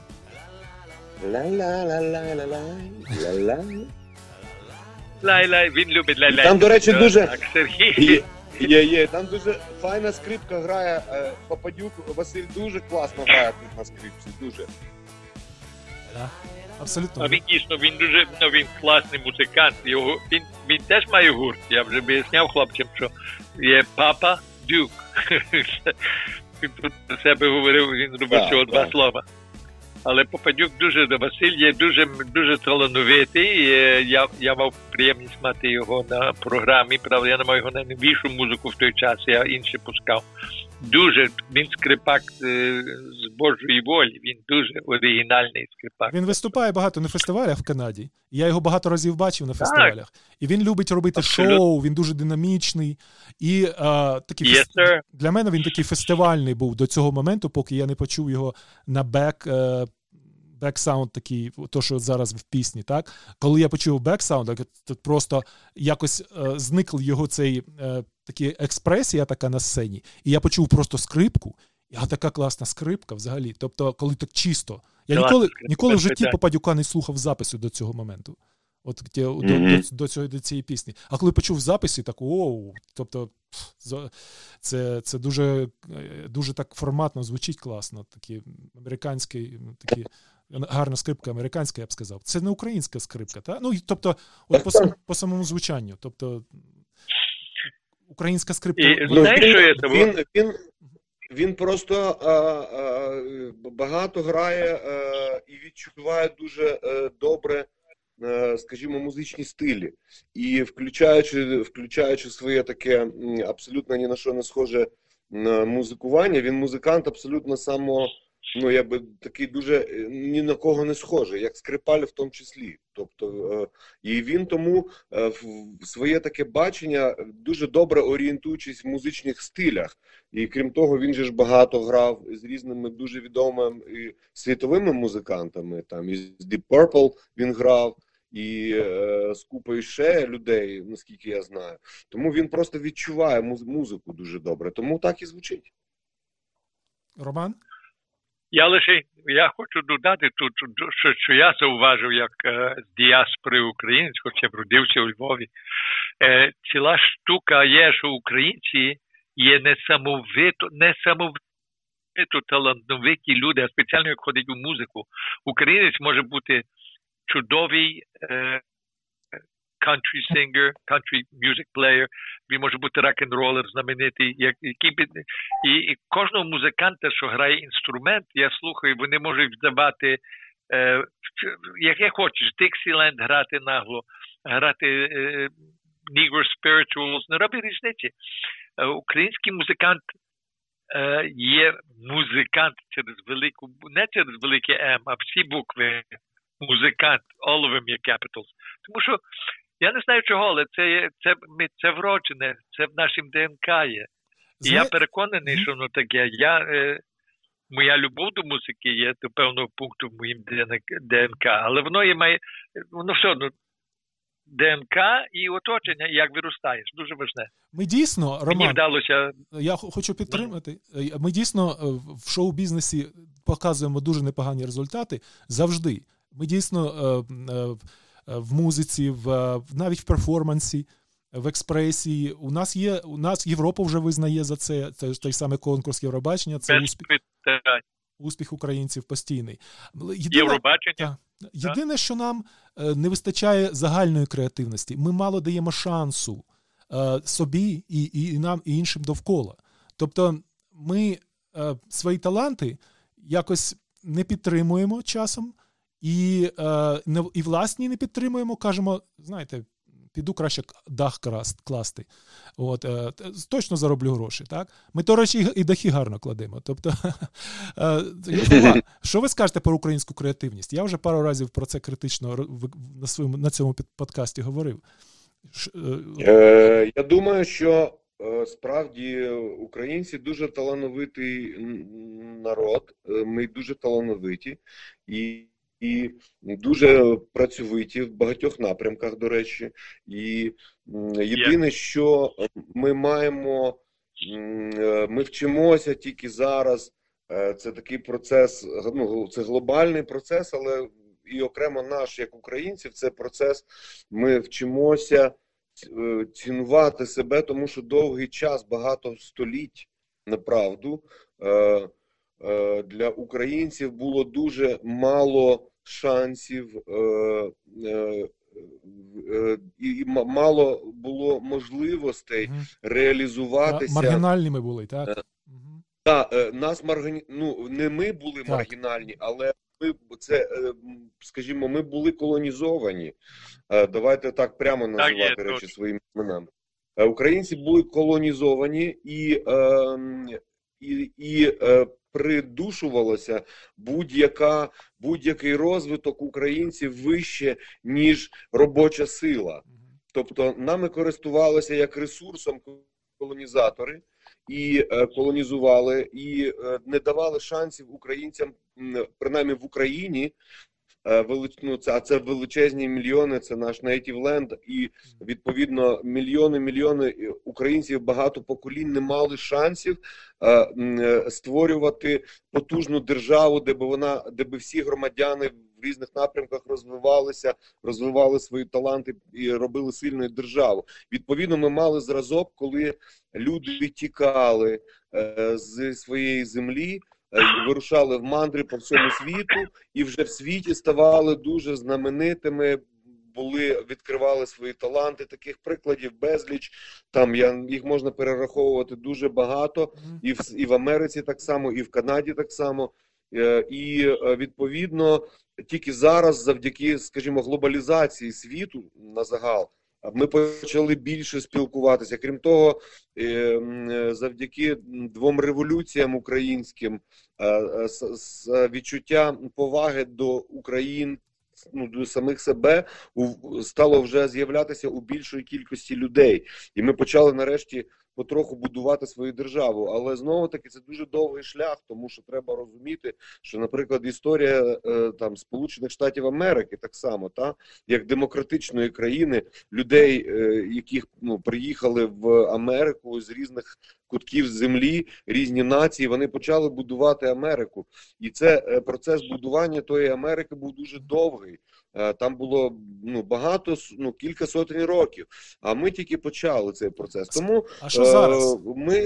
Speaker 5: Ла-ла-ла-ла-ла-ла-ла.
Speaker 6: Лай-лай, він любить лай-лай.
Speaker 5: Там, до речі, дуже...
Speaker 6: Так, Сергій.
Speaker 5: Є. Там дуже файна скрипка грає. Попадюк Василь дуже класно грає тут на скрипці. Дуже.
Speaker 4: Так, абсолютно.
Speaker 6: А він дійсно, він класний музикант. Він теж має гурт. Я вже виясняв хлопцям, що є Папа Дюк. Він тут про себе говорив, він робив всього 2 слова. Але Попадюк Василь є дуже талановитий. Я мав приємність мати його на програмі, правда, я не мав його на найбільшу музику в той час, я інше пускав. Він скрипак з Божої волі, він дуже оригінальний скрипак.
Speaker 4: Він виступає багато на фестивалях в Канаді. Я його багато разів бачив на фестивалях. І він любить робити шоу, він дуже динамічний. І такий для мене він такий фестивальний був до цього моменту, поки я не почув його на бек-саунд такий, то, що зараз в пісні, так? Коли я почув бек-саунд, то просто якось зникла його цей такі експресія така на сцені, і я почув просто скрипку, а така класна скрипка взагалі. Тобто, коли так чисто. Я ніколи в житті Попадюка не слухав запису до цього моменту. От до цієї пісні. А коли почув записи, так тобто це дуже, дуже так форматно звучить класно. Такі американські, такі гарна скрипка американська, я б сказав. Це не українська скрипка, так? Ну, тобто, от по самому звучанню. Тобто, українська скрипка.
Speaker 5: Він просто багато грає і відчуває дуже добре, скажімо, музичні стилі. І включаючи своє таке абсолютно ні на що не схоже музикування, він музикант абсолютно такий дуже ні на кого не схожий, як Скрипаль в тому числі. Тобто, і він тому своє таке бачення дуже добре орієнтуючись в музичних стилях. І крім того, він же ж багато грав з різними дуже відомими і світовими музикантами. Там із Deep Purple він грав, і з купою ще людей, наскільки я знаю. Тому він просто відчуває музику дуже добре. Тому так і звучить.
Speaker 4: Роман?
Speaker 6: Я хочу додати тут, що я зауважив, як з діаспори українець, хоча б родився у Львові. Ціла штука є, що українці є несамовито талановиті люди, а спеціально як ходить у музику. Українець може бути чудовий country singer, country music player, він може бути рок-н-ролер знаменитий, і кожного музиканта, що грає інструмент, я слухаю, вони можуть вдавати, як хочеш, Dixieland грати нагло, грати Negro Spirituals, не робить різниці. Український музикант є музикант через велику, не через велике М, а всі букви. Музикант, all of them є capitals. Тому що я не знаю чого, але це вроджене, це в нашому ДНК є. І я переконаний, що воно таке. Моя любов до музики є до певного пункту в моїм ДНК, але воно все одно ДНК і оточення, як виростаєш, дуже важне.
Speaker 4: Ми дійсно, Роман,
Speaker 6: мені вдалося...
Speaker 4: Я хочу підтримати. Ми дійсно в шоу-бізнесі показуємо дуже непогані результати завжди. Ми дійсно в музиці, навіть в перформансі, в експресії. У нас Європа вже визнає за це. Це той самий конкурс Євробачення. Це успіх українців постійний.
Speaker 6: Євробачення?
Speaker 4: Єдине, що нам не вистачає загальної креативності. Ми мало даємо шансу собі і нам, і іншим довкола. Тобто ми свої таланти якось не підтримуємо часом і власні не підтримуємо, кажемо, знаєте, піду краще дах класти. От, точно зароблю гроші, так? Ми, до речі, і дахи гарно кладемо. Тобто, що ви скажете про українську креативність? Я вже пару разів про це критично на цьому подкасті говорив.
Speaker 5: Я думаю, що справді українці дуже талановитий народ, ми дуже талановиті і дуже працьовиті в багатьох напрямках, до речі. І єдине, що ми маємо, ми вчимося тільки зараз, це такий процес, ну, це глобальний процес, але і окремо наш, як українців, це процес, ми вчимося цінувати себе, тому що довгий час, багато століть, направду, для українців було дуже мало шансів і мало було можливостей реалізуватися.
Speaker 4: Маргінальними були, так?
Speaker 5: Так, нас не ми були маргінальні, але скажімо, ми були колонізовані. Давайте так прямо називати речі своїми іменами. Українці були колонізовані і придушувалося будь-який розвиток українців вище, ніж робоча сила. Тобто нами користувалися як ресурсом колонізатори і колонізували, і не давали шансів українцям, принаймні в Україні, а це величезні мільйони, це наш native land, і відповідно мільйони українців, багато поколінь не мали шансів створювати потужну державу, де би всі громадяни в різних напрямках розвивали свої таланти і робили сильну державу. Відповідно, ми мали зразок, коли люди тікали з своєї землі, вирушали в мандри по всьому світу і вже в світі ставали дуже знаменитими, відкривали свої таланти. Таких прикладів безліч, там їх можна перераховувати дуже багато, і в Америці так само, і в Канаді так само. І відповідно тільки зараз завдяки, скажімо, глобалізації світу на загал, ми почали більше спілкуватися. Крім того, завдяки двом революціям українським, з відчуття поваги до України, до самих себе, стало вже з'являтися у більшої кількості людей. І ми почали нарешті потроху будувати свою державу. Але знову-таки це дуже довгий шлях, тому що треба розуміти, що, наприклад, історія там Сполучених Штатів Америки так само, як демократичної країни, людей, яких приїхали в Америку з різних кутків землі, різні нації, вони почали будувати Америку. І це процес будування тої Америки був дуже довгий. Там було багато, кілька сотень років. А ми тільки почали цей процес. Тому
Speaker 4: а що зараз?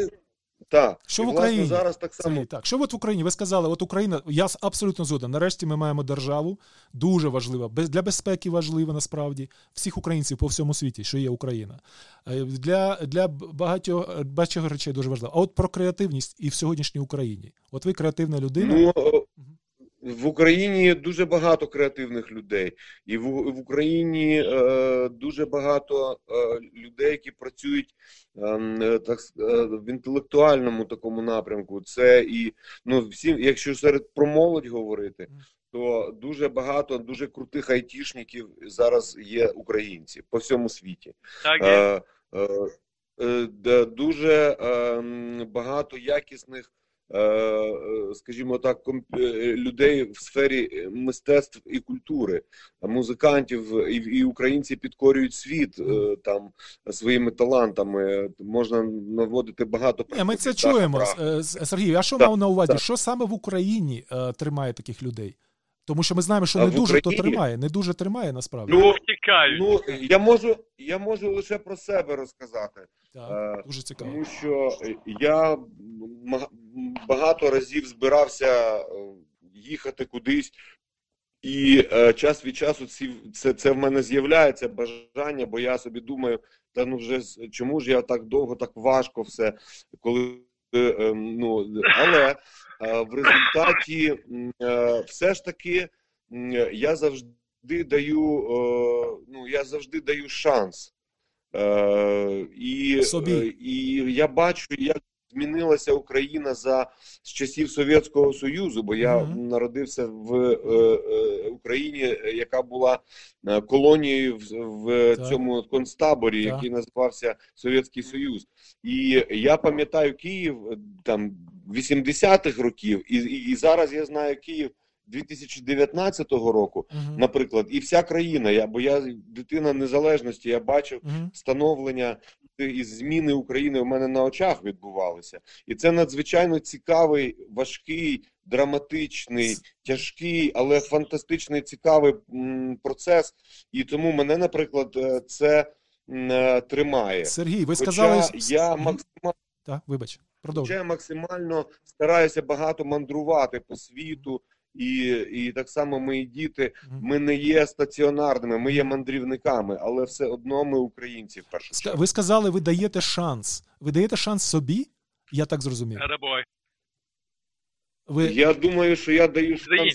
Speaker 5: Що в Україні? Зараз так само.
Speaker 4: Що в Україні? Ви сказали, Україна, я абсолютно згоден. Нарешті ми маємо державу, дуже важлива, для безпеки важлива насправді, всіх українців по всьому світі, що є Україна. Для багатьох речей дуже важливо. А про креативність і в сьогоднішній Україні. Ви креативна людина.
Speaker 5: В Україні дуже багато креативних людей. І в Україні дуже багато людей, які працюють в інтелектуальному такому напрямку. Це і, якщо про молодь говорити, то дуже багато, дуже крутих айтішників зараз є українці по всьому світі. Дуже багато якісних, скажімо так, людей в сфері мистецтв і культури, музикантів, і українці підкорюють світ там своїми талантами. Можна наводити багато прикладів.
Speaker 4: Ми це чуємо, Сергій. А що мав на увазі? Що саме в Україні тримає таких людей? Тому що ми знаємо, що не дуже то тримає, не дуже тримає насправді.
Speaker 6: Втікають.
Speaker 5: Я можу лише про себе розказати.
Speaker 4: Так, дуже цікаво.
Speaker 5: Тому що я багато разів збирався їхати кудись, і час від часу це в мене з'являється бажання, бо я собі думаю, чому ж я так довго, так важко все, але в результаті все ж таки я завжди даю шанс. І я бачу, як змінилася Україна з часів Совєтського Союзу, бо я народився в Україні, яка була колонією в цьому концтаборі, який називався Совєтський Союз. І я пам'ятаю Київ там 80-х років, і зараз я знаю Київ 2019 року, наприклад, і вся країна, бо я дитина незалежності, я бачив становлення і зміни України у мене на очах відбувалися. І це надзвичайно цікавий, важкий, драматичний, тяжкий, але фантастичний, цікавий процес. І тому мене, наприклад, це тримає.
Speaker 4: Сергій, ви сказали...
Speaker 5: Хоча я максимально стараюся багато мандрувати по світу, і так само мої діти, ми не є стаціонарними, ми є мандрівниками, але все одно ми українці в першу чергу.
Speaker 4: Ви сказали, ви даєте шанс. Ви даєте шанс собі? Я так зрозумів.
Speaker 5: Я думаю, що я даю шанс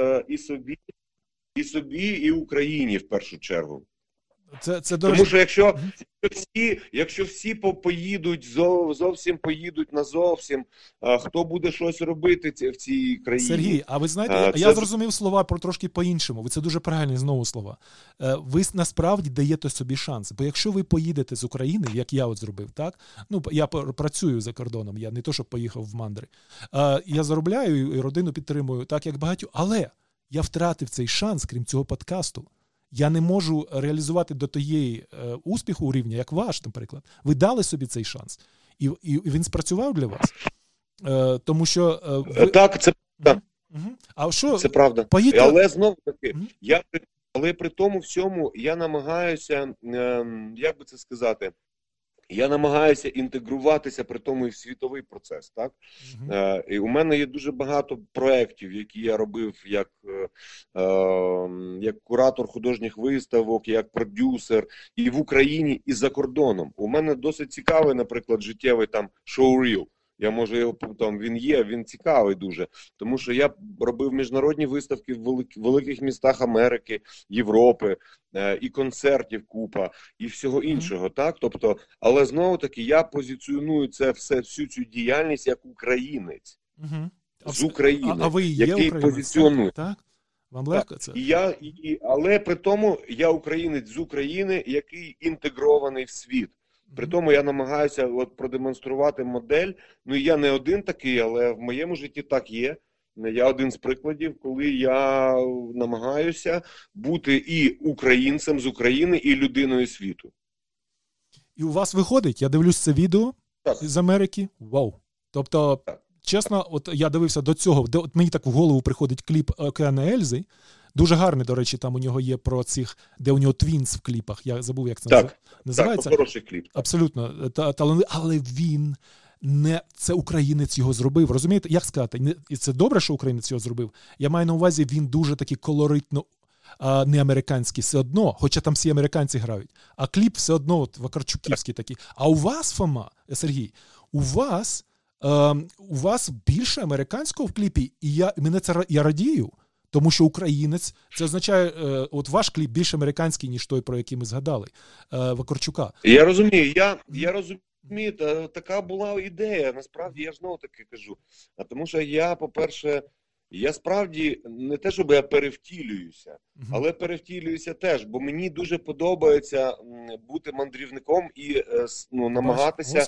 Speaker 5: і собі, і Україні в першу чергу. Тому що якщо всі поїдуть, зовсім поїдуть назовсім, хто буде щось робити в цій країні?
Speaker 4: Сергій, а ви знаєте, я зрозумів слова трошки по-іншому. Ви це дуже правильні знову слова. Ви насправді даєте собі шанс. Бо якщо ви поїдете з України, як я от зробив, так? Ну, я працюю за кордоном, я не то, щоб поїхав в мандри. Я заробляю і родину підтримую, так як багатьох. Але я втратив цей шанс, крім цього подкасту. Я не можу реалізувати до тієї успіху рівня, як ваш, наприклад. Ви дали собі цей шанс. І він спрацював для вас. Тому що...
Speaker 5: Так, це правда.
Speaker 4: А що?
Speaker 5: Це правда. Але знову таки, але при тому всьому я намагаюся, як би це сказати, я намагаюся інтегруватися при тому і в світовий процес, так? І у мене є дуже багато проєктів, які я робив як куратор художніх виставок, як продюсер і в Україні, і за кордоном. У мене досить цікавий, наприклад, життєвий там шоуріл. Я можу його там, він цікавий дуже, тому що я робив міжнародні виставки в великих містах Америки, Європи, і концертів купа, і всього іншого, так? Тобто, але знову таки я позиціоную всю цю діяльність як українець з України,
Speaker 4: а ви
Speaker 5: який позиціонує.
Speaker 4: Так? Вам легко це?
Speaker 5: Але при тому я українець з України, який інтегрований в світ. При тому я намагаюся продемонструвати модель. Ну, я не один такий, але в моєму житті так є. Я один з прикладів, коли я намагаюся бути і українцем з України, і людиною світу.
Speaker 4: І у вас виходить, я дивлюсь це відео з Америки. Вау! Тобто, чесно, от я дивився до цього, от мені так в голову приходить кліп Океана Ельзи. Дуже гарний, до речі, там у нього є про цих, де у нього твінс в кліпах. Я забув, як це називається.
Speaker 5: Так, хороший кліп.
Speaker 4: Абсолютно. Але він не... Це українець його зробив. Розумієте, як сказати? І це добре, що українець його зробив. Я маю на увазі, він дуже такий колоритно не американський все одно, хоча там всі американці грають. А кліп все одно от вакарчуківський такий. А у вас, Фома, Сергій, у вас більше американського в кліпі, і я радію. Тому що українець, це означає, от ваш кліп більш американський, ніж той, про який ми згадали, Вакарчука.
Speaker 5: Я розумію, я розумію, така була ідея, насправді я ж знову таки кажу. Тому що я, по-перше, я справді, не те, щоб я перевтілююся, але перевтілююся теж, бо мені дуже подобається бути мандрівником і намагатися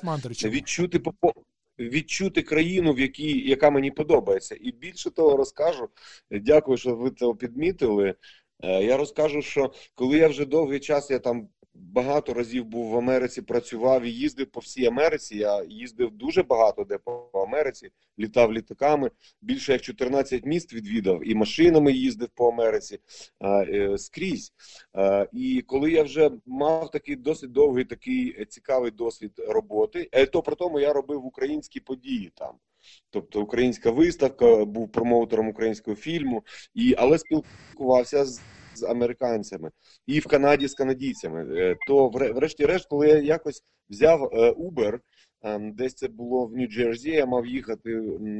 Speaker 5: відчути країну, яка мені подобається. І більше того розкажу, дякую, що ви це підмітили, я розкажу, що коли я вже довгий час, я там багато разів був в Америці, працював і їздив по всій Америці, я їздив дуже багато де по Америці, літав літаками, більше як 14 міст відвідав, і машинами їздив по Америці, скрізь. І коли я вже мав такий досить довгий, такий цікавий досвід роботи, то при тому я робив українські події там. Тобто українська виставка, був промоутером українського фільму, але спілкувався з американцями і в Канаді з канадійцями. То врешті-решт, коли я якось взяв Uber Десь це було в Нью-Джерсі, я мав їхати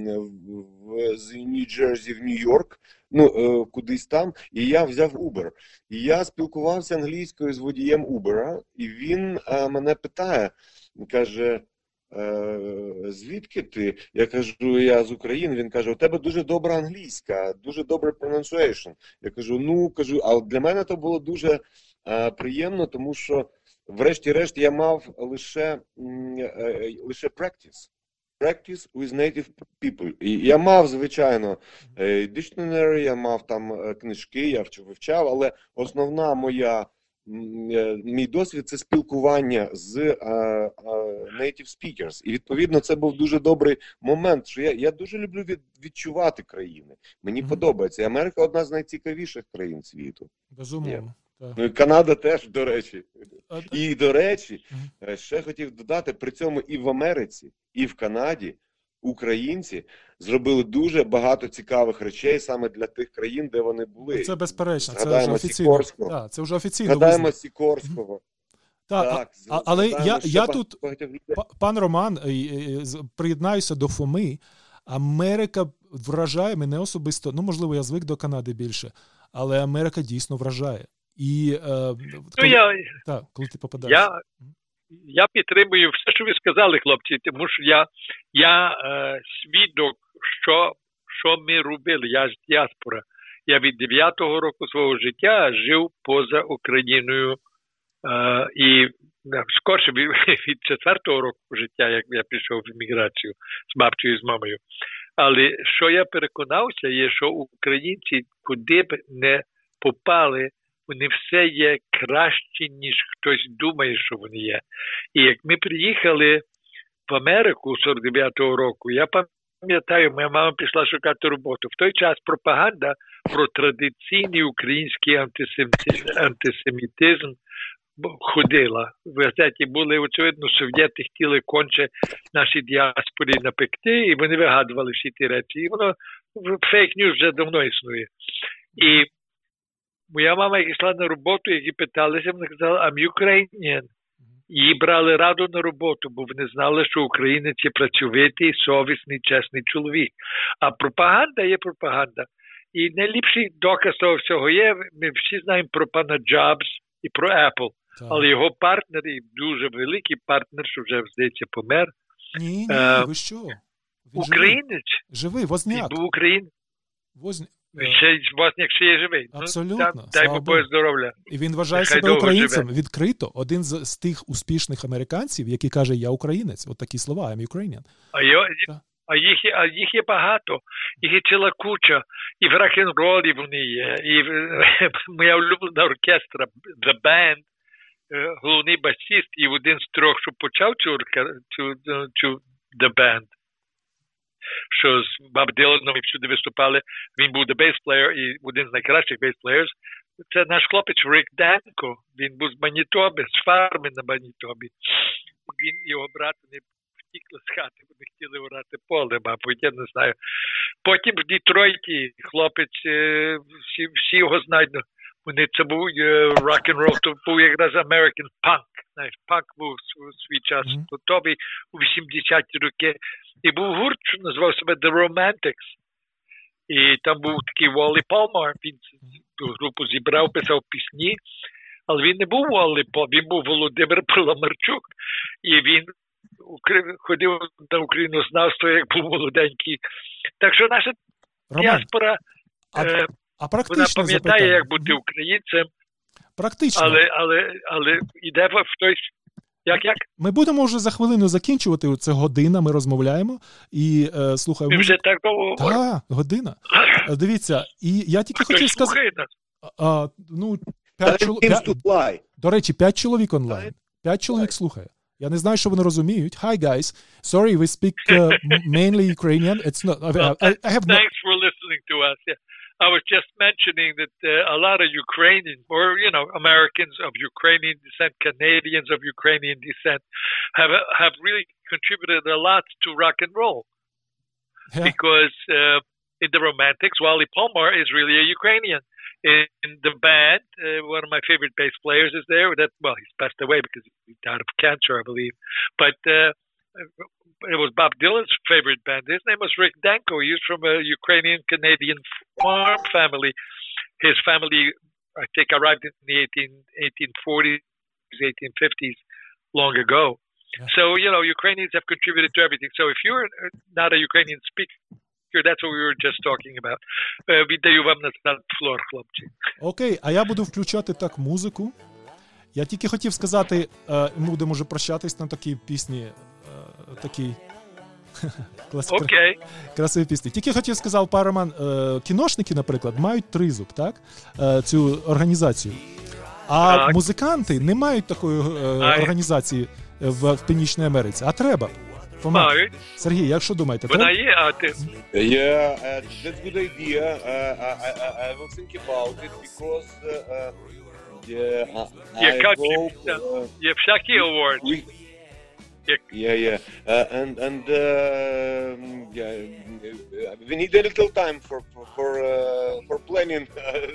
Speaker 5: з Нью-Джерсі в Нью-Йорк, кудись там, і я взяв Uber. І я спілкувався англійською з водієм Uber, і він мене питає, каже, звідки ти? Я кажу, я з України. Він каже, у тебе дуже добра англійська, дуже добре pronunciation. Я кажу, а для мене це було дуже приємно, тому що врешті-решт я мав лише practice. Practice with native people. І я мав, звичайно, dictionary, я мав там книжки, я вивчав, але основна мій досвід – це спілкування з native speakers. І, відповідно, це був дуже добрий момент, що я дуже люблю відчувати країни. Мені подобається. І Америка – одна з найцікавіших країн світу.
Speaker 4: Безумовно.
Speaker 5: Ну і Канада теж, до речі. І, до речі, ще хотів додати, при цьому і в Америці, і в Канаді українці зробили дуже багато цікавих речей саме для тих країн, де вони були.
Speaker 4: Це безперечно,
Speaker 5: це вже
Speaker 4: офіційно. Так, це вже офіційно.
Speaker 5: Згадаємо Сікорського.
Speaker 4: Так, але я тут, пан Роман, приєднаюся до Фоми. Америка вражає мене особисто, можливо, я звик до Канади більше, але Америка дійсно вражає. І коли ти попадаєш.
Speaker 6: Я підтримую все, що ви сказали, хлопці, тому що я свідок, що ми робили. Я ж діаспора. Я від 9-го року свого життя жив поза Україною. І скорше від 4-го року життя, як я пішов в еміграцію з бабцею і з мамою. Але що я переконався, є, що українці, куди б не попали, вони все є кращі, ніж хтось думає, що вони є. І як ми приїхали в Америку 49-го року, я пам'ятаю, моя мама пішла шукати роботу. В той час пропаганда про традиційний український антисемітизм ходила. В газеті були, очевидно, совєти хотіли конче наші діаспорі напекти, і вони вигадували всі ті речі. І воно, фейк-ньюс вже давно існує. І моя мама, як йшла на роботу, які питалися, вона казала, I'm Ukrainian. Її брали раду на роботу, бо вони знали, що українець є працьовитий, совісний, чесний чоловік. А пропаганда є пропаганда. І найліпший доказ того всього є, ми всі знаємо про пана Джобс і про Apple. Так. Але його партнер, і дуже великий партнер, що вже, здається, помер.
Speaker 4: Ні, ви що? Він
Speaker 6: українець.
Speaker 4: Живий, Возняк.
Speaker 6: Він був українець. Возняк ще є живий.
Speaker 4: Абсолютно.
Speaker 6: Дай Боже здоров'я.
Speaker 4: І він вважає себе українцем відкрито. Один з тих успішних американців, який каже, я українець. От такі слова, I'm Ukrainian.
Speaker 6: А їх є багато. Їх є ціла куча. І в рок-н-ролі вони є. І моя улюблена оркестра, The Band, головний басист, і один з трьох, що почав цю The Band, що з Боб Диланом і всюди виступали, він був the bass player і один з найкращих bass players. Це наш хлопець Рик Данко, він був з Манітоби, з фарми на Манітобі. Він, його брат, не втікли з хати, вони хотіли орати поле, мабуть, я не знаю. Потім в Детройті хлопець, всі його знають, це був рок-н-рол, то був якраз American Punk. Знаєш, панк був у свій час готовий у 80-ті роки. І був гурт, що називав себе The Romantics. І там був такий Wally Palmer, він ту групу зібрав, писав пісні, але він не був Wally Palmer, він був Володимир Паламарчук. І він ходив на українознавство, як був молоденький. Так що наша діаспора, вона пам'ятає, як бути українцем.
Speaker 4: Практично.
Speaker 6: Але йде в той... Як?
Speaker 4: Ми будемо вже за хвилину закінчувати. Це година, ми розмовляємо. І слухай...
Speaker 6: Ми вже так довго говоримо.
Speaker 4: Так, година. Дивіться, і я тільки хотів сказати... До речі, 5 чоловік онлайн. 5 чоловік слухає. Я не знаю, що вони розуміють. Hi, guys. Sorry, we speak mainly Ukrainian. It's not...
Speaker 6: Thanks for listening to us. Yeah. I was just mentioning that a lot of Ukrainians, or Americans of Ukrainian descent, Canadians of Ukrainian descent, have really contributed a lot to rock and roll. Yeah. Because in the Romantics, Wally Palmer is really a Ukrainian. In the band, one of my favorite bass players is there. He's passed away because he died of cancer, I believe. But it was Bob Dylan's favorite band. His name was Rick Danko. He was from a Ukrainian-Canadian farm family. His family, I think, arrived in the 1840s, 1850s, long ago.
Speaker 4: Yeah.
Speaker 6: So, Ukrainians have contributed to everything. So if you're not a Ukrainian speaker, that's what we were just talking about. Віддаю вам назад флор, хлопці.
Speaker 4: Окей, а я буду включати так музику. Я тільки хотів сказати, ми будемо вже прощатись на такій пісні, такій красивій пісні. Тільки хотів сказати, пан Роман, кіношники, наприклад, мають тризуб, так? Цю організацію. А
Speaker 6: так.
Speaker 4: Музиканти не мають такої організації в Північній Америці. А треба.
Speaker 6: Мають.
Speaker 4: Сергій, як що думаєте?
Speaker 6: Вона є, а ти...
Speaker 5: Yeah, that's a good idea. I will think about it because
Speaker 6: Є всякі awards.
Speaker 5: Yeah. We need a little time for planning.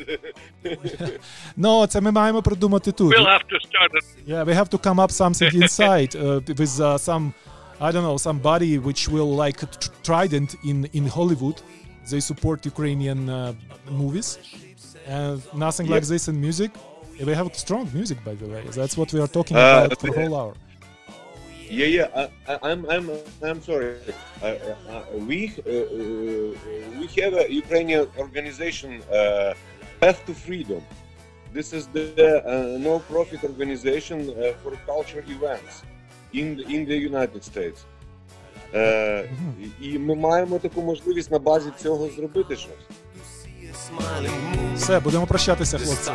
Speaker 4: No, це ми маємо придумати тут.
Speaker 6: We'll have to start it.
Speaker 4: Yeah, we have to come up something inside with some, I don't know, somebody which will like Trident in Hollywood. They support Ukrainian movies and nothing like this in music. We have strong music, by the way. That's what we are talking about for the whole hour.
Speaker 5: Yeah. I'm sorry. We have a Ukrainian organization, Path to Freedom. This is the no-profit organization for cultural events in the United States. І ми маємо таку можливість на базі цього зробити щось.
Speaker 4: Все, будемо прощатися, хлопці.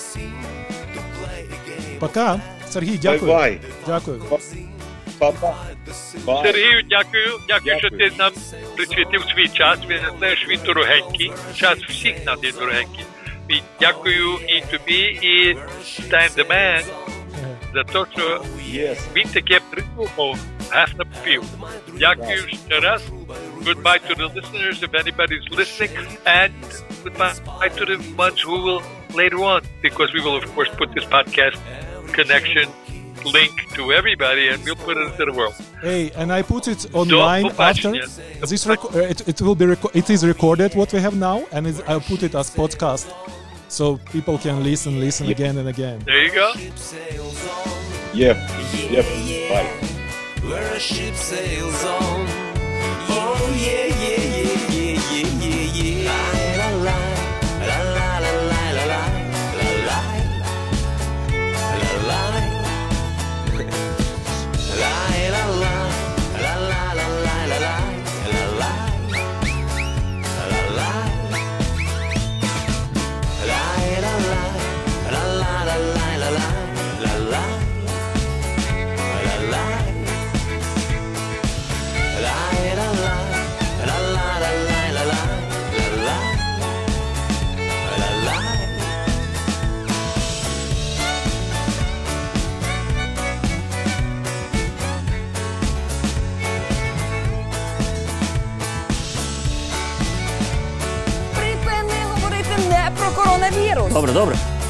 Speaker 4: Пока. Сергій, дякую.
Speaker 5: Бай-бай.
Speaker 4: Дякую.
Speaker 5: Па-па.
Speaker 6: Сергію, дякую, що ти нам присвятив свій час. Ви знаєш, він дорогенький. Час всіх нам є дорогенький. І дякую і тобі, і Stan the Man за те, що він таке придумав, газ на пів. Дякую ще раз. Goodbye to the listeners, if anybody's listening, and goodbye to the ones who will later on, because we will, of course, put this podcast connection link to everybody, and we'll put it into the world.
Speaker 4: Hey, and I put it online after this. It will be. It is recorded what we have now, and I'll put it as podcast, so people can listen again and again.
Speaker 6: There you go.
Speaker 5: Yep. Bye.
Speaker 2: Where a ship sails on. Oh yeah. La la la la la la la la la la.
Speaker 1: Припини говорити не про коронавірус.
Speaker 7: Добре.